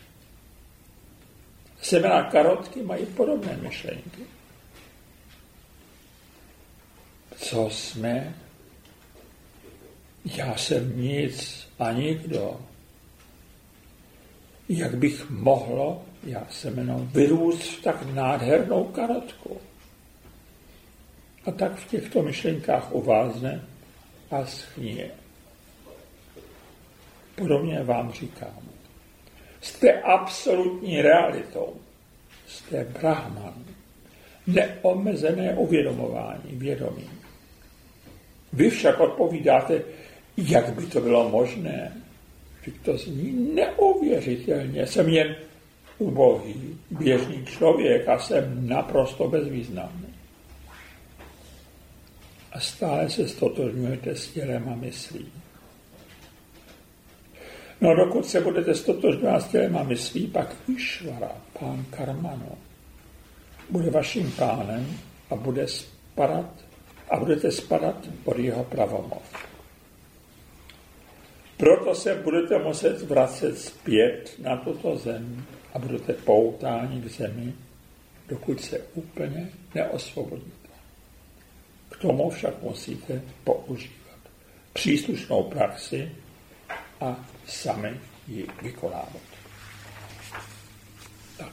Semena karotky mají podobné myšlenky. Co jsme? Já jsem nic a nikdo. Jak bych mohlo, já semeno, vyrůst v tak nádhernou karotku? A tak v těchto myšlenkách uvázne a schníje. Podobně vám říkám. Jste absolutní realitou. Jste Brahman. Neomezené uvědomování, vědomí. Vy však odpovídáte, jak by to bylo možné. To zní neuvěřitelně. Jsem jen ubohý, běžný člověk a jsem naprosto bezvýznamný. A stále se stotožňujete s tělem a myslí. No dokud se budete stotožňovat s tělem a myslí, pak Išvara, pán Karmano, bude vaším pánem a budete spadat pod jeho pravomoc. Proto se budete muset vracet zpět na tuto zem a budete poutáni k zemi, dokud se úplně neosvobodíte. K tomu však musíte používat příslušnou praxi a sami ji vykonávat. Tak.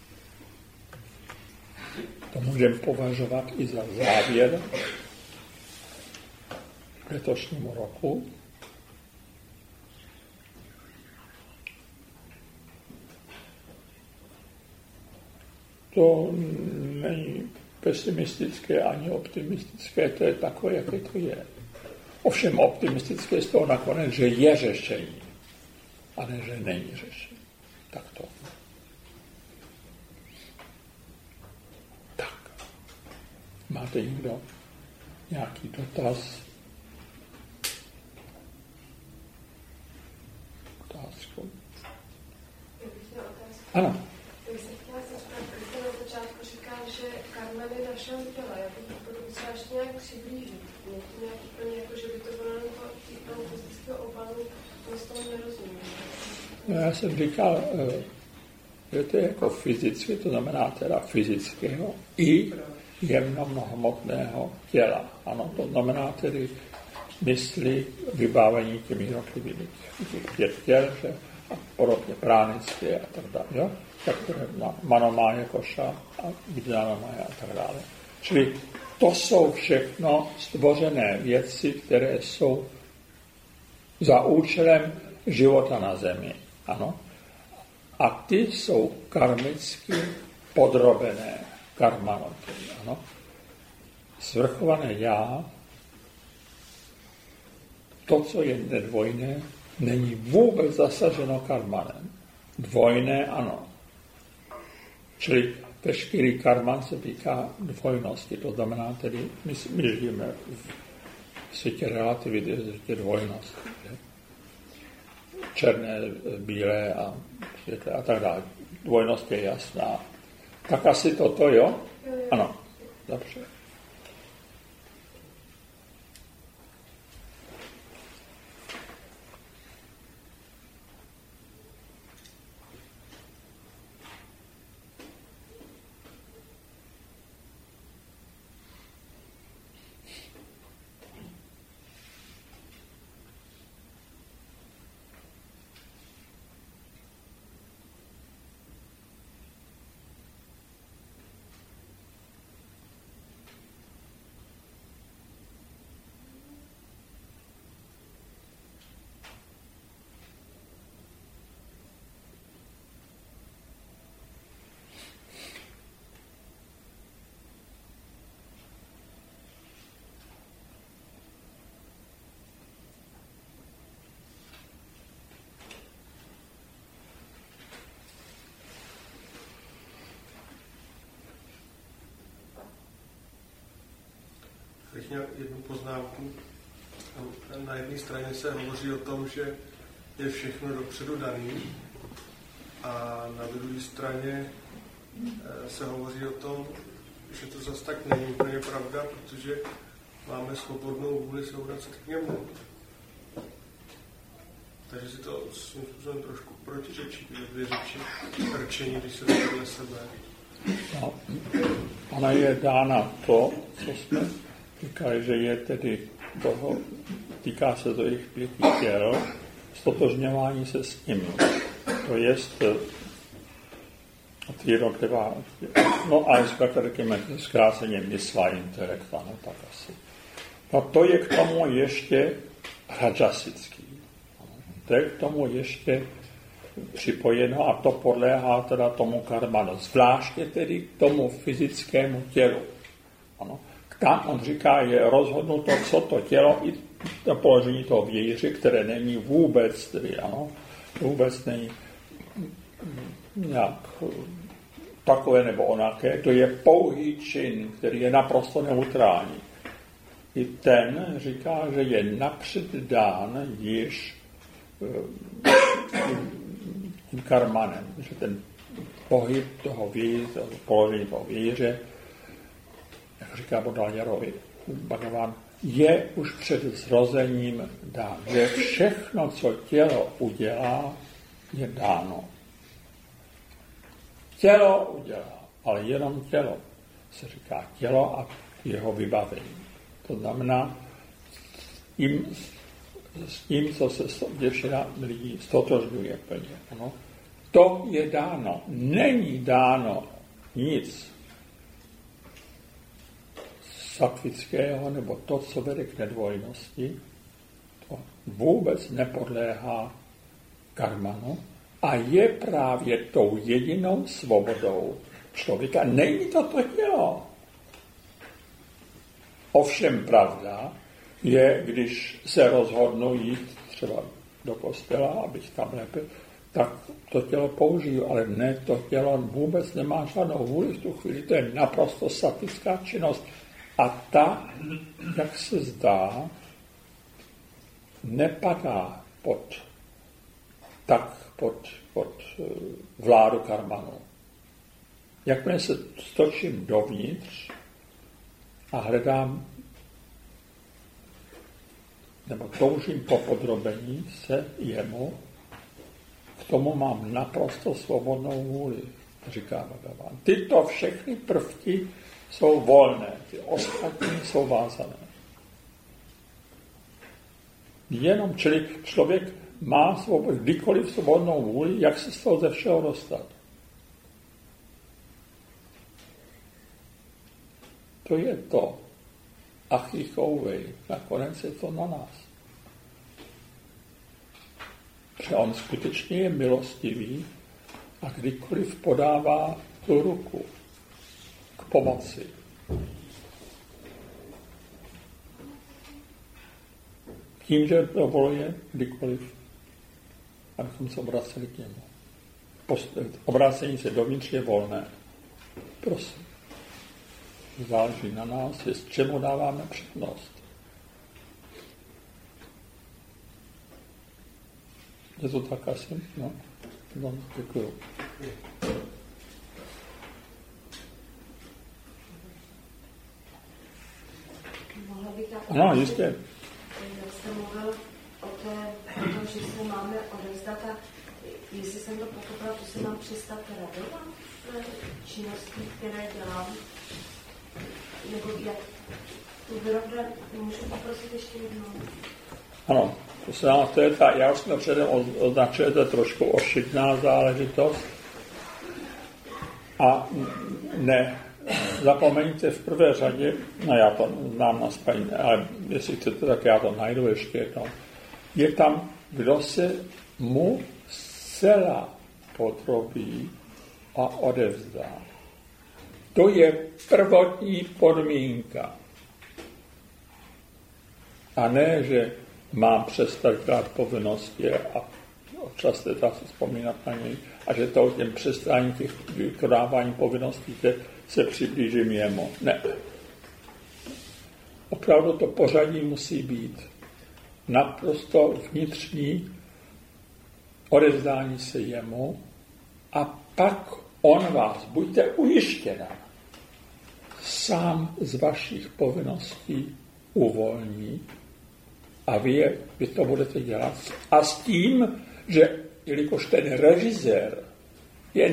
To můžeme považovat i za závěr k letošnímu roku. To není pesimistické ani optimistické, to je takové, jaké to je. Ovšem optimistické z toho nakonec, že je řešení, a ne, že není řešení. Tak to. Tak. Máte někdo nějaký dotaz? Otázku? Ano.
Že Karmen je našeho těla, já bych to musela ještě nějak přiblížit. Mě to nějak úplně jako, že by to bylo na toho fyzického obalu, to z toho nerozumím.
No, já jsem říkal, že to je jako fyzické, to znamená teda fyzického i jemnohmotného těla. Ano, to znamená tedy mysli, vybávení těmi jednotlivými těch těl, že a podobně pránické a tak dále, jo? Tak to je manomáje, koša a vidzánomáje a tak dále. Čili to jsou všechno stvořené věci, které jsou za účelem života na zemi. Ano? A ty jsou karmicky podrobené karmanoty. Ano? Svrchované já, to, co je nedvojné, není vůbec zasaženo karmanem. Dvojné ano. Čili veškerý karman se týká dvojnosti. To znamená tedy, my žijeme v světě relativity, v světě dvojnosti. Že? Černé, bílé a světlé a tak dále. Dvojnost je jasná. Tak asi toto, jo? Ano. Dobře.
Bych měl jednu poznámku. Na jedné straně se hovoří o tom, že je všechno dopředu daný, a na druhé straně se hovoří o tom, že to zase tak není úplně pravda, protože máme svobodnou vůli se obracet k němu. Takže si to svým způsobem trošku protiřečí, ty dvě řeči rčení, když se to vedle sebe.
No, ona je dána to, co jsme říkali, že je tedy toho, týká se to jejich 5 těl, stotožňování se s nimi. To jest ty jednotlivá, no a řekněme zkráceně mysla, intelekta, no tak asi. No to je k tomu ještě rajasický. To je k tomu ještě připojeno a to podléhá teda tomu karmanu. Zvláště tedy k tomu fyzickému tělu. Ano. Tam on říká, je rozhodnuto, co to tělo, i na položení toho vějíře, které není vůbec, vůbec není nějak takové nebo onaké, to je pouhý čin, který je naprosto neutrální. I ten říká, že je napřed dán již tím karmanem, že ten pohyb toho vějíře, položení toho vějíře, jak říká Bodhalajarovi Bhagavan, je už před zrozením dán. Že všechno, co tělo udělá, je dáno. Tělo udělá, ale jenom tělo. Se říká tělo a jeho vybavení. To znamená, s tím, co se většina lidí stotožňuje plně. Ano? To je dáno. Není dáno nic sattvického, nebo to, co vede k nedvojnosti, to vůbec nepodléhá karmanu a je právě tou jedinou svobodou člověka. Není to tělo. Ovšem pravda je, když se rozhodnu jít třeba do kostela, abych tam lépe, tak to tělo použiju, ale ne, to tělo vůbec nemá žádnou vůli v tu chvíli. To je naprosto satvická činnost. A ta, jak se zdá, nepadá pod vládu karmanu. Jakmile se stočím dovnitř a hledám nebo toužím po podrobení se jemu, k tomu mám naprosto svobodnou vůli, říká Bhagavan. Tyto všechny prvky jsou volné, ty ostatní jsou vázané. Jenom, čili člověk má kdykoliv svobodnou vůli, jak se z toho ze všeho dostat. To je to. Achichouvej. Nakonec je to na nás. Protože on skutečně je milostivý a kdykoliv podává tu ruku k pomoci. Tím, že dovoluje kdykoliv, abychom se obraceli k němu. Obrácení se dovnitř je volné. Prosím. Záleží na nás, je s čemu dáváme přednost. Je to tak asi? No, děkuju.
Mohla bych tak...
No, jistě.
Jak jste mluvil o tom, že se máme odevzdat a jestli jsem to pochopila, to se mám přestat radovat činností, které dělám. Nebo jak tu vyrovnat, můžu poprosit ještě jednou?
Ano, to se nám, to je ta, já už jsme předem označili, to je trošku ošidná záležitost. A ne, zapomeňte v prvé řadě, no já to znám na spaní, ale jestli chcete, tak já to najdu ještě jednou. Je tam, kdo se mu zcela podrobí a odevzdá. To je prvotní podmínka. A ne, že mám přestat dělat povinnosti a občas teda se vzpomínat na něj a že to těm přestání těch vykonávání povinností se přiblížím jemu. Ne. Opravdu to pořadí musí být naprosto vnitřní odevzdání se jemu a pak on vás, buďte ujištěna, sám z vašich povinností uvolní a vy to budete dělat. A s tím, že jelikož ten režisér je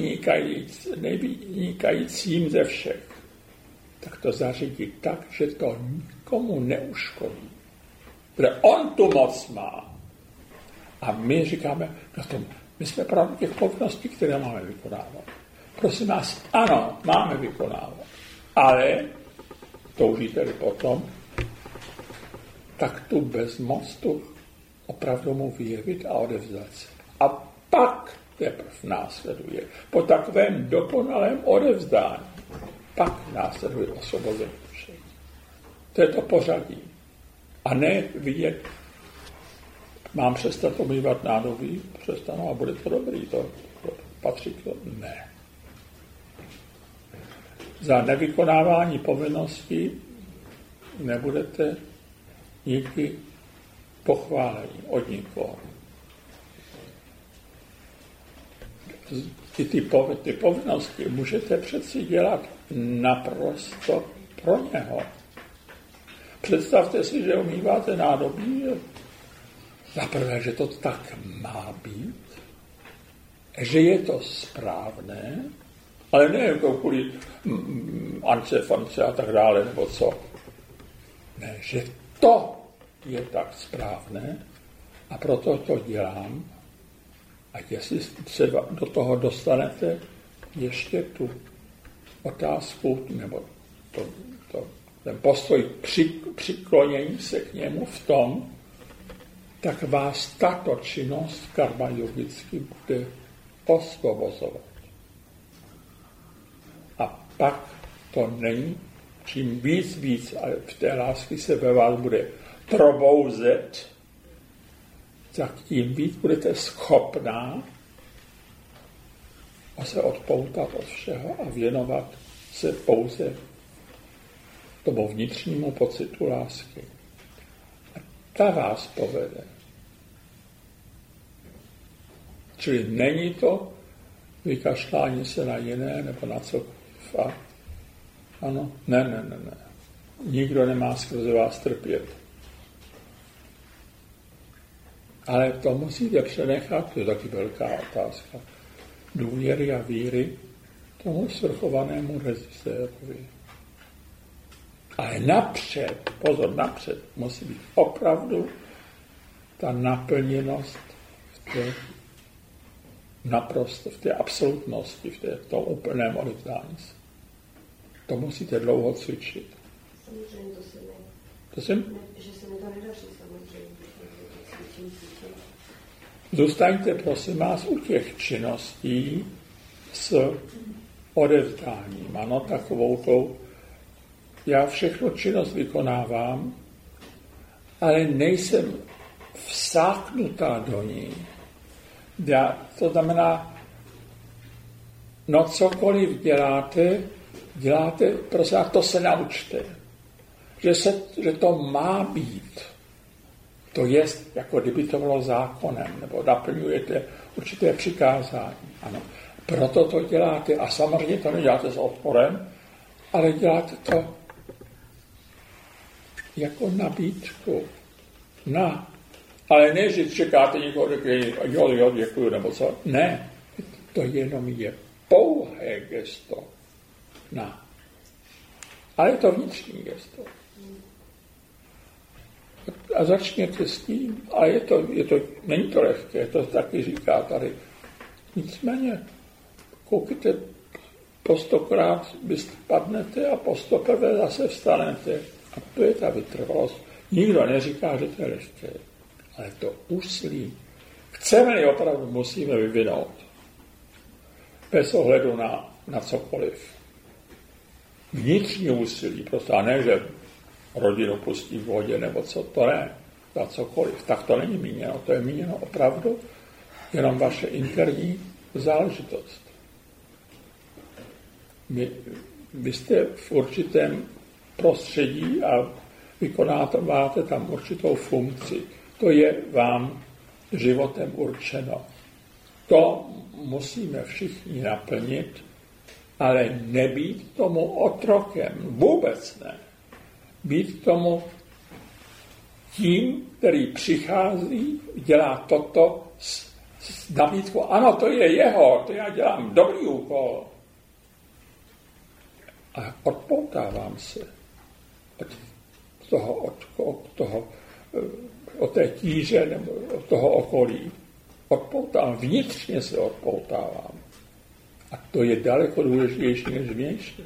nejvynikajícím ze všech, tak to zařídí tak, že to nikomu neuškodí. Protože on tu moc má. A my říkáme, no my jsme právě těch povinností, které máme vykonávat. Prosím vás, ano, máme vykonávat. Ale toužíte-li potom, tak tu bezmoc tu opravdu mu vyjevit a odevzdat se. A pak teprve následuje. Po takovém dokonalém odevzdání pak následuje osvobození všech. To je to pořadí. A ne vidět, mám přestat umývat nádobí, přestanu a bude to dobrý, to patří to. Ne. Za nevykonávání povinností nebudete nikdy pochválení od nikoho. Ty povinnosti můžete přeci dělat naprosto pro něho. Představte si, že umýváte nádobí. Zaprvé, že to tak má být, že je to správné, ale ne jako kvůli ance, fance a tak dále, nebo co. Ne, že to je tak správné a proto to dělám. A jestli se do toho dostanete ještě tu otázku, nebo ten postoj přiklonění se k němu v tom, tak vás tato činnost karma yogicky bude osvobozovat. A pak to není, čím víc, ale v té lásky se ve vás bude probouzet, tak tím víc budete schopná se odpoutat od všeho a věnovat se pouze tomu vnitřnímu pocitu lásky. A ta vás povede. Čili není to vykašlání se na jiné nebo na cokoliv. Ano, ne. Nikdo nemá skrze vás trpět. Ale to musíte přenechat, to je taky velká otázka, důvěry a víry tomu svrchovanému režisérovi. Ale napřed musí být opravdu ta naplněnost v té absolutnosti, v tom úplném odevzdání. To musíte dlouho cvičit.
Samozřejmě to se že se mi to nedaří, samozřejmě.
Zůstaňte, prosím vás, u těch činností s odevzdáním. Ano, takovou já všechno činnost vykonávám, ale nejsem vsáknutá do ní. To znamená, cokoliv děláte, prosím, to se naučte. Že to má být. To je, jako kdyby to bylo zákonem, nebo naplňujete určité přikázání. Ano. Proto to děláte. A samozřejmě to neděláte s odporem, ale děláte to jako nabídku. Ale ne, že čekáte někoho, jo, děkuju, nebo co. Ne, to jenom je pouhé gesto. Ale je to vnitřní gesto. A začněte s tím. A není to lehké, to taky říká tady. Nicméně, koukejte, po 100krát padnete a po 101 zase vstanete. A to je ta vytrvalost. Nikdo neříká, že to je lehké. Ale to úsilí chceme-li opravdu musíme vyvinout. Bez ohledu na cokoliv. Vnitřní úsilí, prostě a ne, že rodinu pustí v vodě, nebo co, to ne, za cokoliv. Tak to není míněno, to je míněno opravdu jenom vaše interní záležitost. Vy jste v určitém prostředí a vykonáváte tam určitou funkci. To je vám životem určeno. To musíme všichni naplnit, ale nebýt tomu otrokem. Vůbec ne. Být tomu tím, který přichází, dělá toto s nabídkou. Ano, to je jeho, to já dělám dobrý úkol. A odpoutávám se od té tíže nebo od toho okolí. Vnitřně se odpoutávám. A to je daleko důležitější než vnějšně.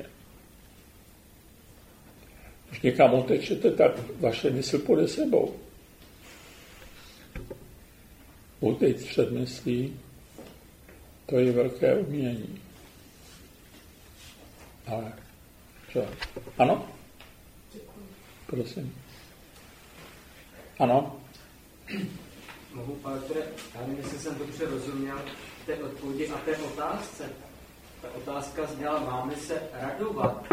Když někam utečete, tak vaše mysl půjde sebou. Utejít před myslí, to je velké umění. Ale co? Ano? Prosím. Ano?
Mohu, pane doktore, já nevím, jestli jsem dobře rozuměl té odpovědi a té otázce. Ta otázka zněla, máme se radovat.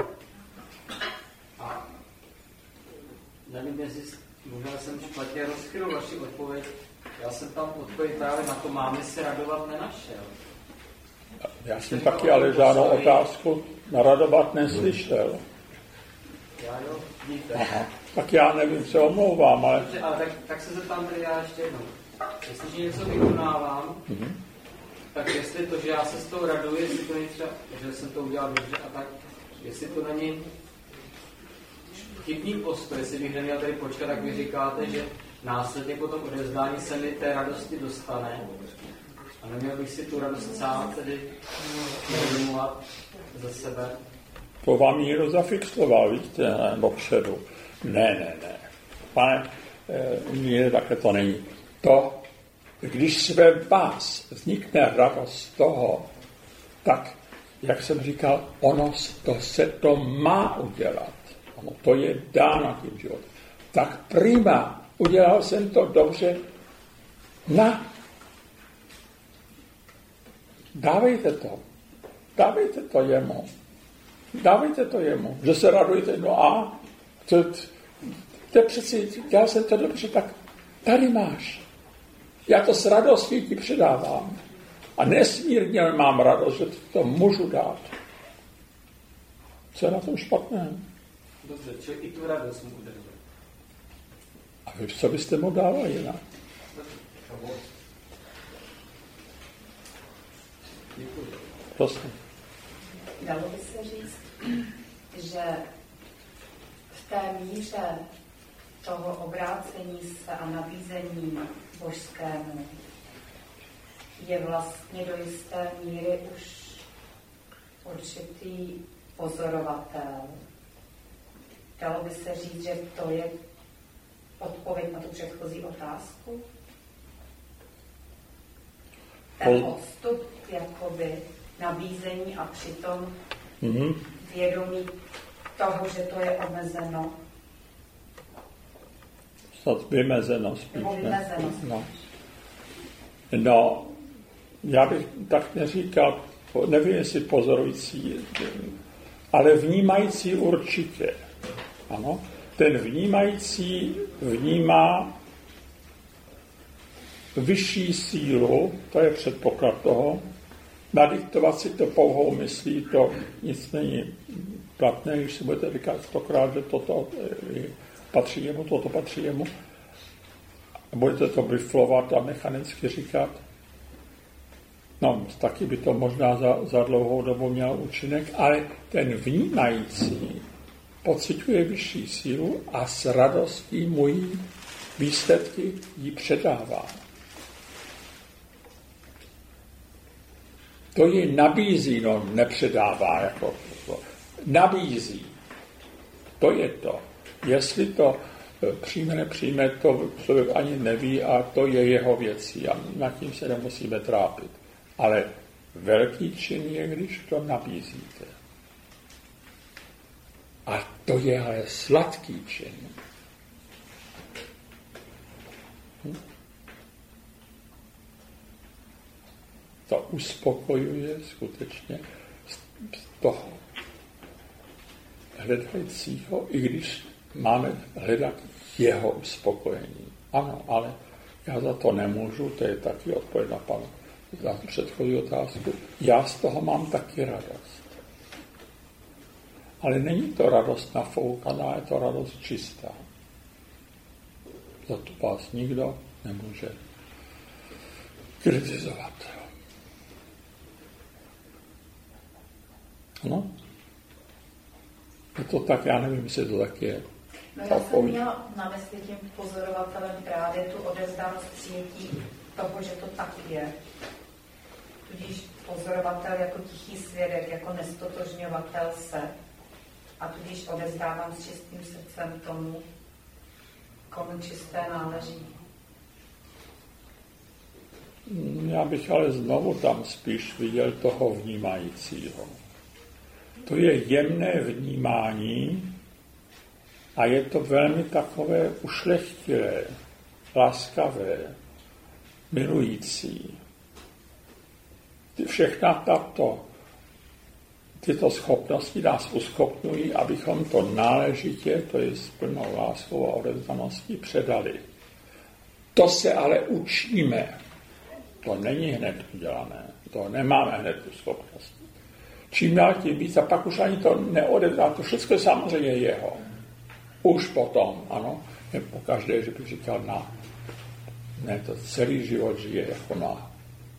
A nevím, jestli možná jsem špatně rozkryl vaši odpověď. Já jsem tam odpověď právě na to máme se radovat nenašel.
Já jsem taky ale žádnou otázku na radovat neslyšel.
Já jo, díte.
Aha. Tak já nevím, se omlouvám, ale...
Dobře, ale tak se zeptám tady já ještě jednou. Jestliže něco vykonávám, tak jestli to, že já se z toho raduji, jestli to není třeba, že jsem to udělal dobře a tak, jestli to není chybný postoj, jestli bych neměl tady počkat, tak vy říkáte, že následně po tom odevzdání se mi té radosti dostane a neměl bych si tu radost sám tedy uvědomovat za sebe.
To vám někdo zafixoval, víte, dopředu. Ne. Pane, takhle to není. To, když ve vás vznikne radost z toho, tak, jak jsem říkal, se to má udělat. Ono to je dáno tím životem. Tak prima, udělal jsem to dobře. Dávejte to jemu. Že se radujete, to přeci, dělal jsem to dobře, tak tady máš. Já to s radostí ti předávám. A nesmírně mám radost, že to můžu dát. Co je na tom špatné?
Dobře, čili i tu radost mu udržuje.
A vy, co byste mu dávali jinak?
Děkuji.
Prosím.
Dalo by se říct, že v té míře toho obrácení se a nabízení božskému je vlastně do jisté míry už určitý pozorovatel. Dalo by se říct, že to je odpověď na tu předchozí otázku? Ten odstup, jakoby nabízení a přitom vědomí toho, že to je omezeno.
Snad vymezeno spíš.
Nebo vymezeno
spíš. No, já bych tak neříkal, nevím, jestli pozorující, ale vnímající určitě. Ano, ten vnímající vnímá vyšší sílu, to je předpoklad toho, nadiktovat si to pouhou myslí, to nic není platné, když si budete říkat 100krát, že toto patří jemu, toto patří jemu, a budete to biflovat a mechanicky říkat. No, taky by to možná za dlouhou dobu měl účinek, ale ten vnímající pociťuje vyšší sílu a s radostí mu výsledky jí předává. To ji nabízí, no nepředává, jako nabízí. To je to. Jestli to přijme, nepřijme, to člověk ani neví a to je jeho věcí a nad tím se nemusíme trápit. Ale velký čin je, když to nabízíte. A to je ale sladký čin. To uspokojuje skutečně z toho hledajícího, i když máme hledat jeho uspokojení. Ano, ale já za to nemůžu, to je taky odpověď na předchozí otázku. Já z toho mám taky radost. Ale není to radost nafoukaná, je to radost čistá. Za to vás nikdo nemůže kritizovat. Ano? Je to tak, já nevím, jestli to tak je.
No já jsem měla na mysli tím pozorovatelem právě tu odevzdanost přijetí toho, že to tak je. Tudíž pozorovatel jako tichý svědek, jako nestotožňovatel se. A tudíž odevzdávám s čistým srdcem tomu, komu čisté náleží.
Já bych ale znovu tam spíš viděl toho vnímajícího. To je jemné vnímání a je to velmi takové ušlechtilé. laskavé, milující. Všechna tyto schopnosti nás uschopňují, abychom to náležitě, to je s plnou láskou a odevzdaností, předali. To se ale učíme. To není hned udělané. To nemáme hned tu schopnost. Čím dál tím víc, a pak už ani to neodevzdá. To všechno je samozřejmě jeho. Už potom, ano, je pokaždé, že bych říkal ne, to celý život žije jako na.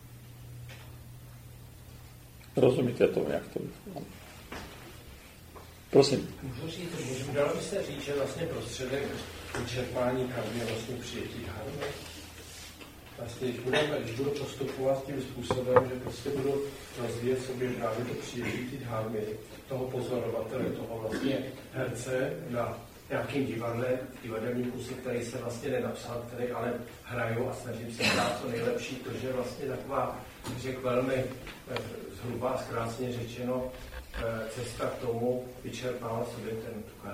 Rozumíte tomu, jak to vypadá? Prosím.
Dalo by se říct, že vlastně prostředek vyčerpání karmy je vlastně přijetí dharmy? Vlastně, když budu postupovat tím způsobem, že prostě budu rozvíjet sobě právě to přijetí té dharmy, toho pozorovatele, toho vlastně herce na nějakým divadelním kuse, který se vlastně nenapsal, který ale hraju a snažím se dát co nejlepší, to je vlastně taková, řekl velmi zhruba a krásně řečeno, cesta k tomu vyčerpávat sobě ten karmu.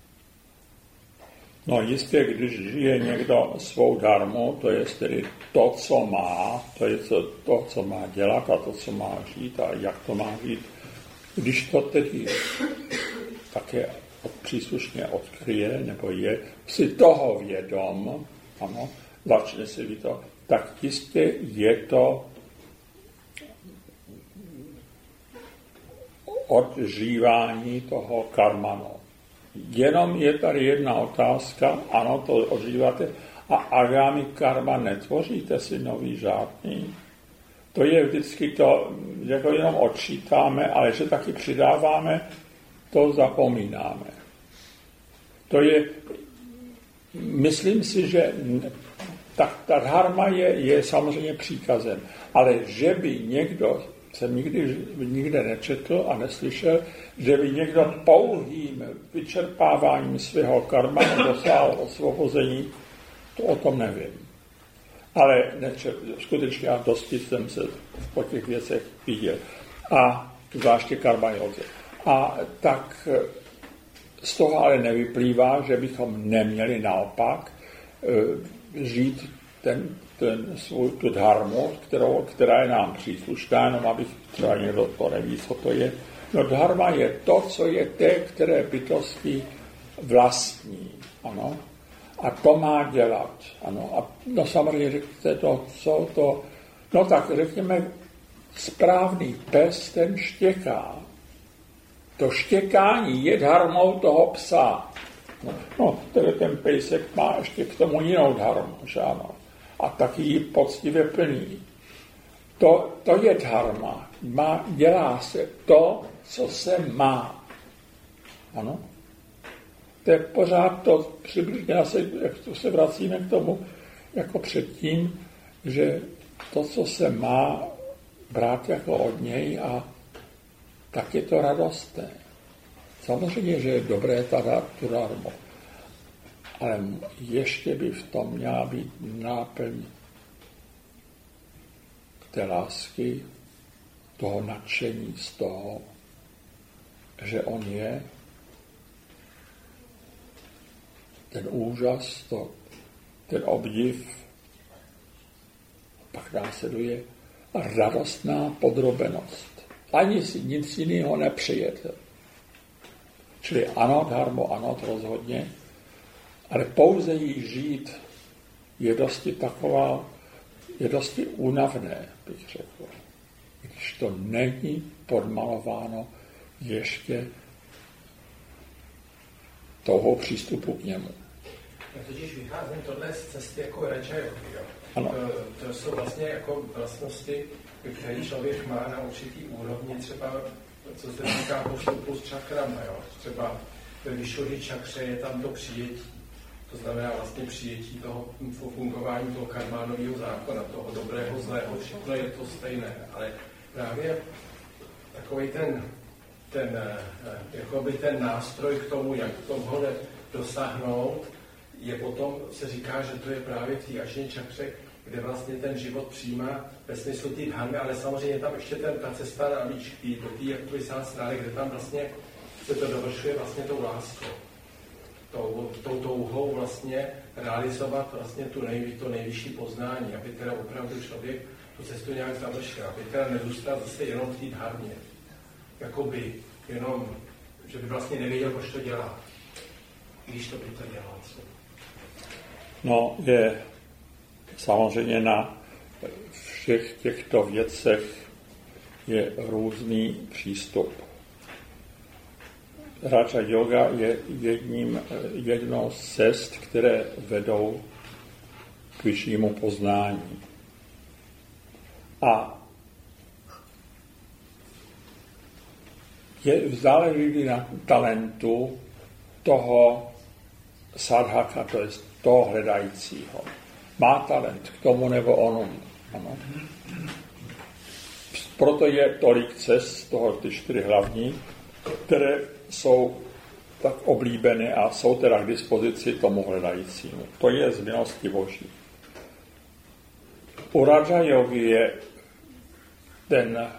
No jistě, když žije někdo svou dharmu, to je tedy to, co má, to je to, co má dělat a to, co má žít a jak to má žít. Když to tedy také příslušně odkryje, nebo je si toho vědom, ano, začne si to, tak jistě je to odžívání toho karmano. Jenom je tady jedna otázka, ano, to odžíváte, a agami karma netvoříte si nový žádný. To je vždycky to, jako jenom odčítáme, ale že taky přidáváme, to zapomínáme. To je, myslím si, že ta dharma je samozřejmě příkazem, ale že by někdo, jsem nikde nečetl a neslyšel, že by někdo pouhým vyčerpáváním svého karma dosáhl osvobození, to o tom nevím. Ale skutečně já dosti jsem se po těch věcech viděl. A zvláště karma józe. A tak z toho ale nevyplývá, že bychom neměli naopak žít tu dharmu, která je nám příslušná, jenom abych třeba někdo to neví, co to je. No dharma je to, co je té, které bytosti vlastní. Ano. A to má dělat. Ano. A no samozřejmě řekněte to, co to. No tak řekněme, správný pes, ten štěká. To štěkání je dharmou toho psa. No ten pejsek má ještě k tomu jinou dharmu, že ano. A taky ji poctivě plní. To je dharma. Dělá se to, co se má. Ano. To je pořád to přibližně, jak se vracíme k tomu, jako předtím, že to, co se má, brát jako od něj a tak je to radostné. Samozřejmě, že je dobré tu dharmu, ale ještě by v tom měla být náplň té lásky, toho nadšení z toho, že on je ten úžas, ten obdiv, pak následuje radostná podrobenost. Ani si nic jiného nepřejete. Čili ano, dharmo, ano, to rozhodně, ale pouze jí žít je dosti únavné, bych řekl. Když to není podmalováno ještě touhou přístupu k němu.
Já totiž vycházím tohle z cesty jako Raja Yogi.
Ano.
To jsou vlastně jako vlastnosti, které člověk má na určitý úrovni, třeba co se týká postupu s čakrama. Jo? Třeba ve Vishuddhi čakře je tam to přijetí. To znamená vlastně přijetí toho fungování toho karmánového zákona, toho dobrého, zlého, všechno je to stejné. Ale právě takový ten nástroj k tomu, jak tohle dosáhnout, je potom, se říká, že to je právě v té ažně čakře, kde vlastně ten život přijímá ve smyslu té dharmy, ale samozřejmě tam ještě ta cesta na výč, do té jakoby sásrály, kde tam vlastně se to dovršuje vlastně tou láskou. tou touhou vlastně realizovat vlastně to nejvyšší poznání, aby teda opravdu člověk tu cestu nějak završil, aby teda nezůstal zase jenom v té dharmě. Jakoby jenom, že by vlastně nevěděl, proč to dělá. Když to by to dělal.
No, je samozřejmě na všech těchto věcech je různý přístup. Raja yoga je jednou z cest, které vedou k vyššímu poznání. A záleží na talentu toho sadhaka, to je toho hledajícího. Má talent k tomu nebo onomu. Ano. Proto je tolik cest, toho ty 4 hlavní, které jsou tak oblíbené a jsou teda k dispozici tomu hledajícímu. To je z milosti Boží. U Raja Yogi je ten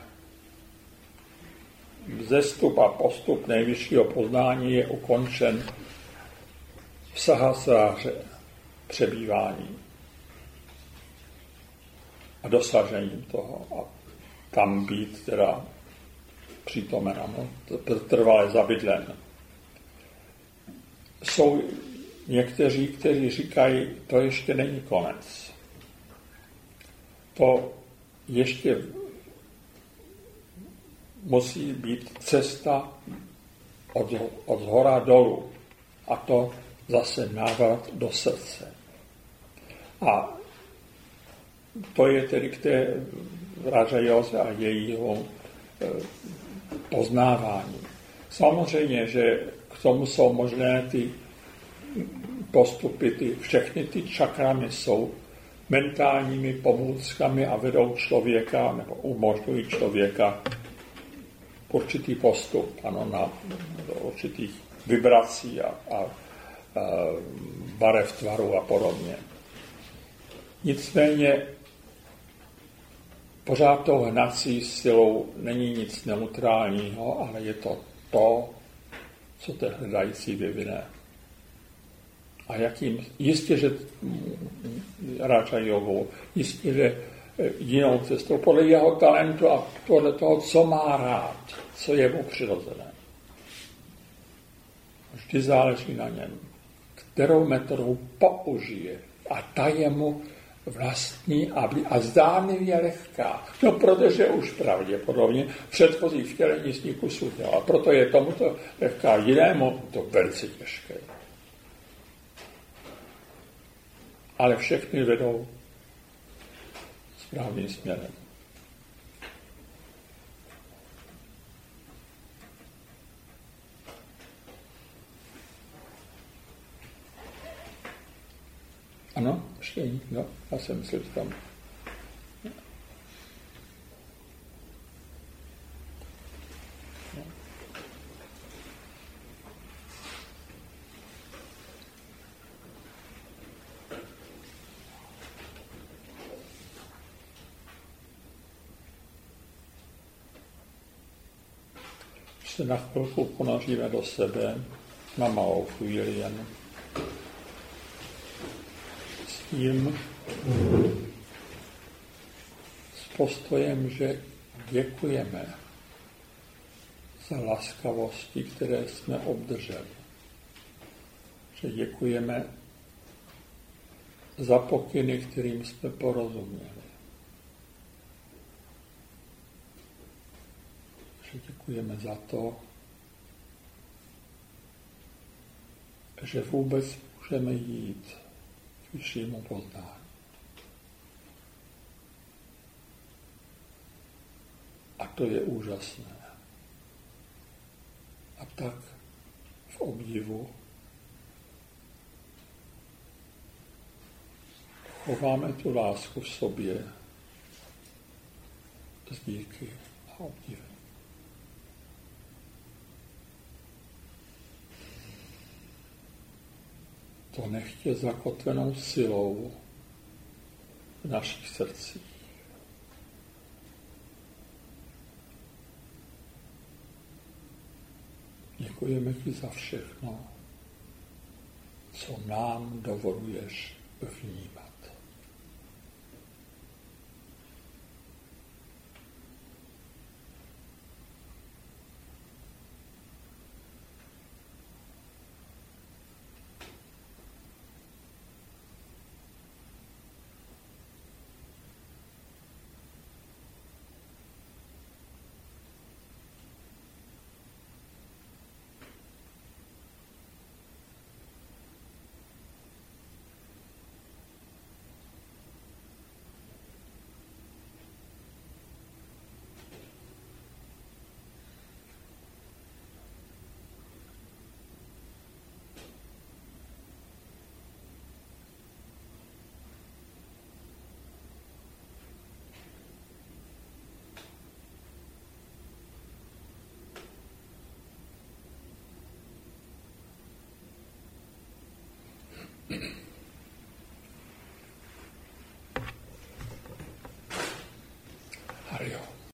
vzestup a postup nejvyššího poznání je ukončen v sahasráře přebývání a dosažením toho a tam být teda přítomen, trvale zabydlen. Jsou někteří, kteří říkají, to ještě není konec. To ještě musí být cesta od zhora dolů. A to zase návrat do srdce. A to je tedy k té rajajóze a jejího poznávání. Samozřejmě, že k tomu jsou možné ty postupy, všechny ty čakramy jsou mentálními pomůckami a vedou člověka, nebo umožňují člověka určitý postup, ano, na určitých vibrací a barev tvaru a podobně. Nicméně pořád tou hnací silou není nic neutrálního, ale je to, co ten hledající vyvine. A jistě, že Raja Jogou, jistě, že jinou cestou, podle jeho talentu a podle toho, co má rád, co je mu přirozené. Vždy záleží na něm, kterou metodu použije. A ta je mu vlastní a zdánlivě lehká. No, protože už pravděpodobně předchozí vtělení z ní kusu těla. Proto je tomuto lehká, jinému to velice těžké. Ale všechny vedou správným směrem. Ano, ještě někdo? Já jsem myslel, že tam. Se na chvilku ponoříme do sebe, na malou chvíli jen. S postojem, že děkujeme za laskavosti, které jsme obdrželi. Že děkujeme za pokyny, kterým jsme porozuměli. Že děkujeme za to, že vůbec můžeme jít k vyššímu poznání. A to je úžasné. A tak v obdivu chováme tu lásku v sobě s díky a obdivem. To nechtě zakotvenou silou v našich srdcích. Děkujeme ti za všechno, co nám dovoluješ vnímat.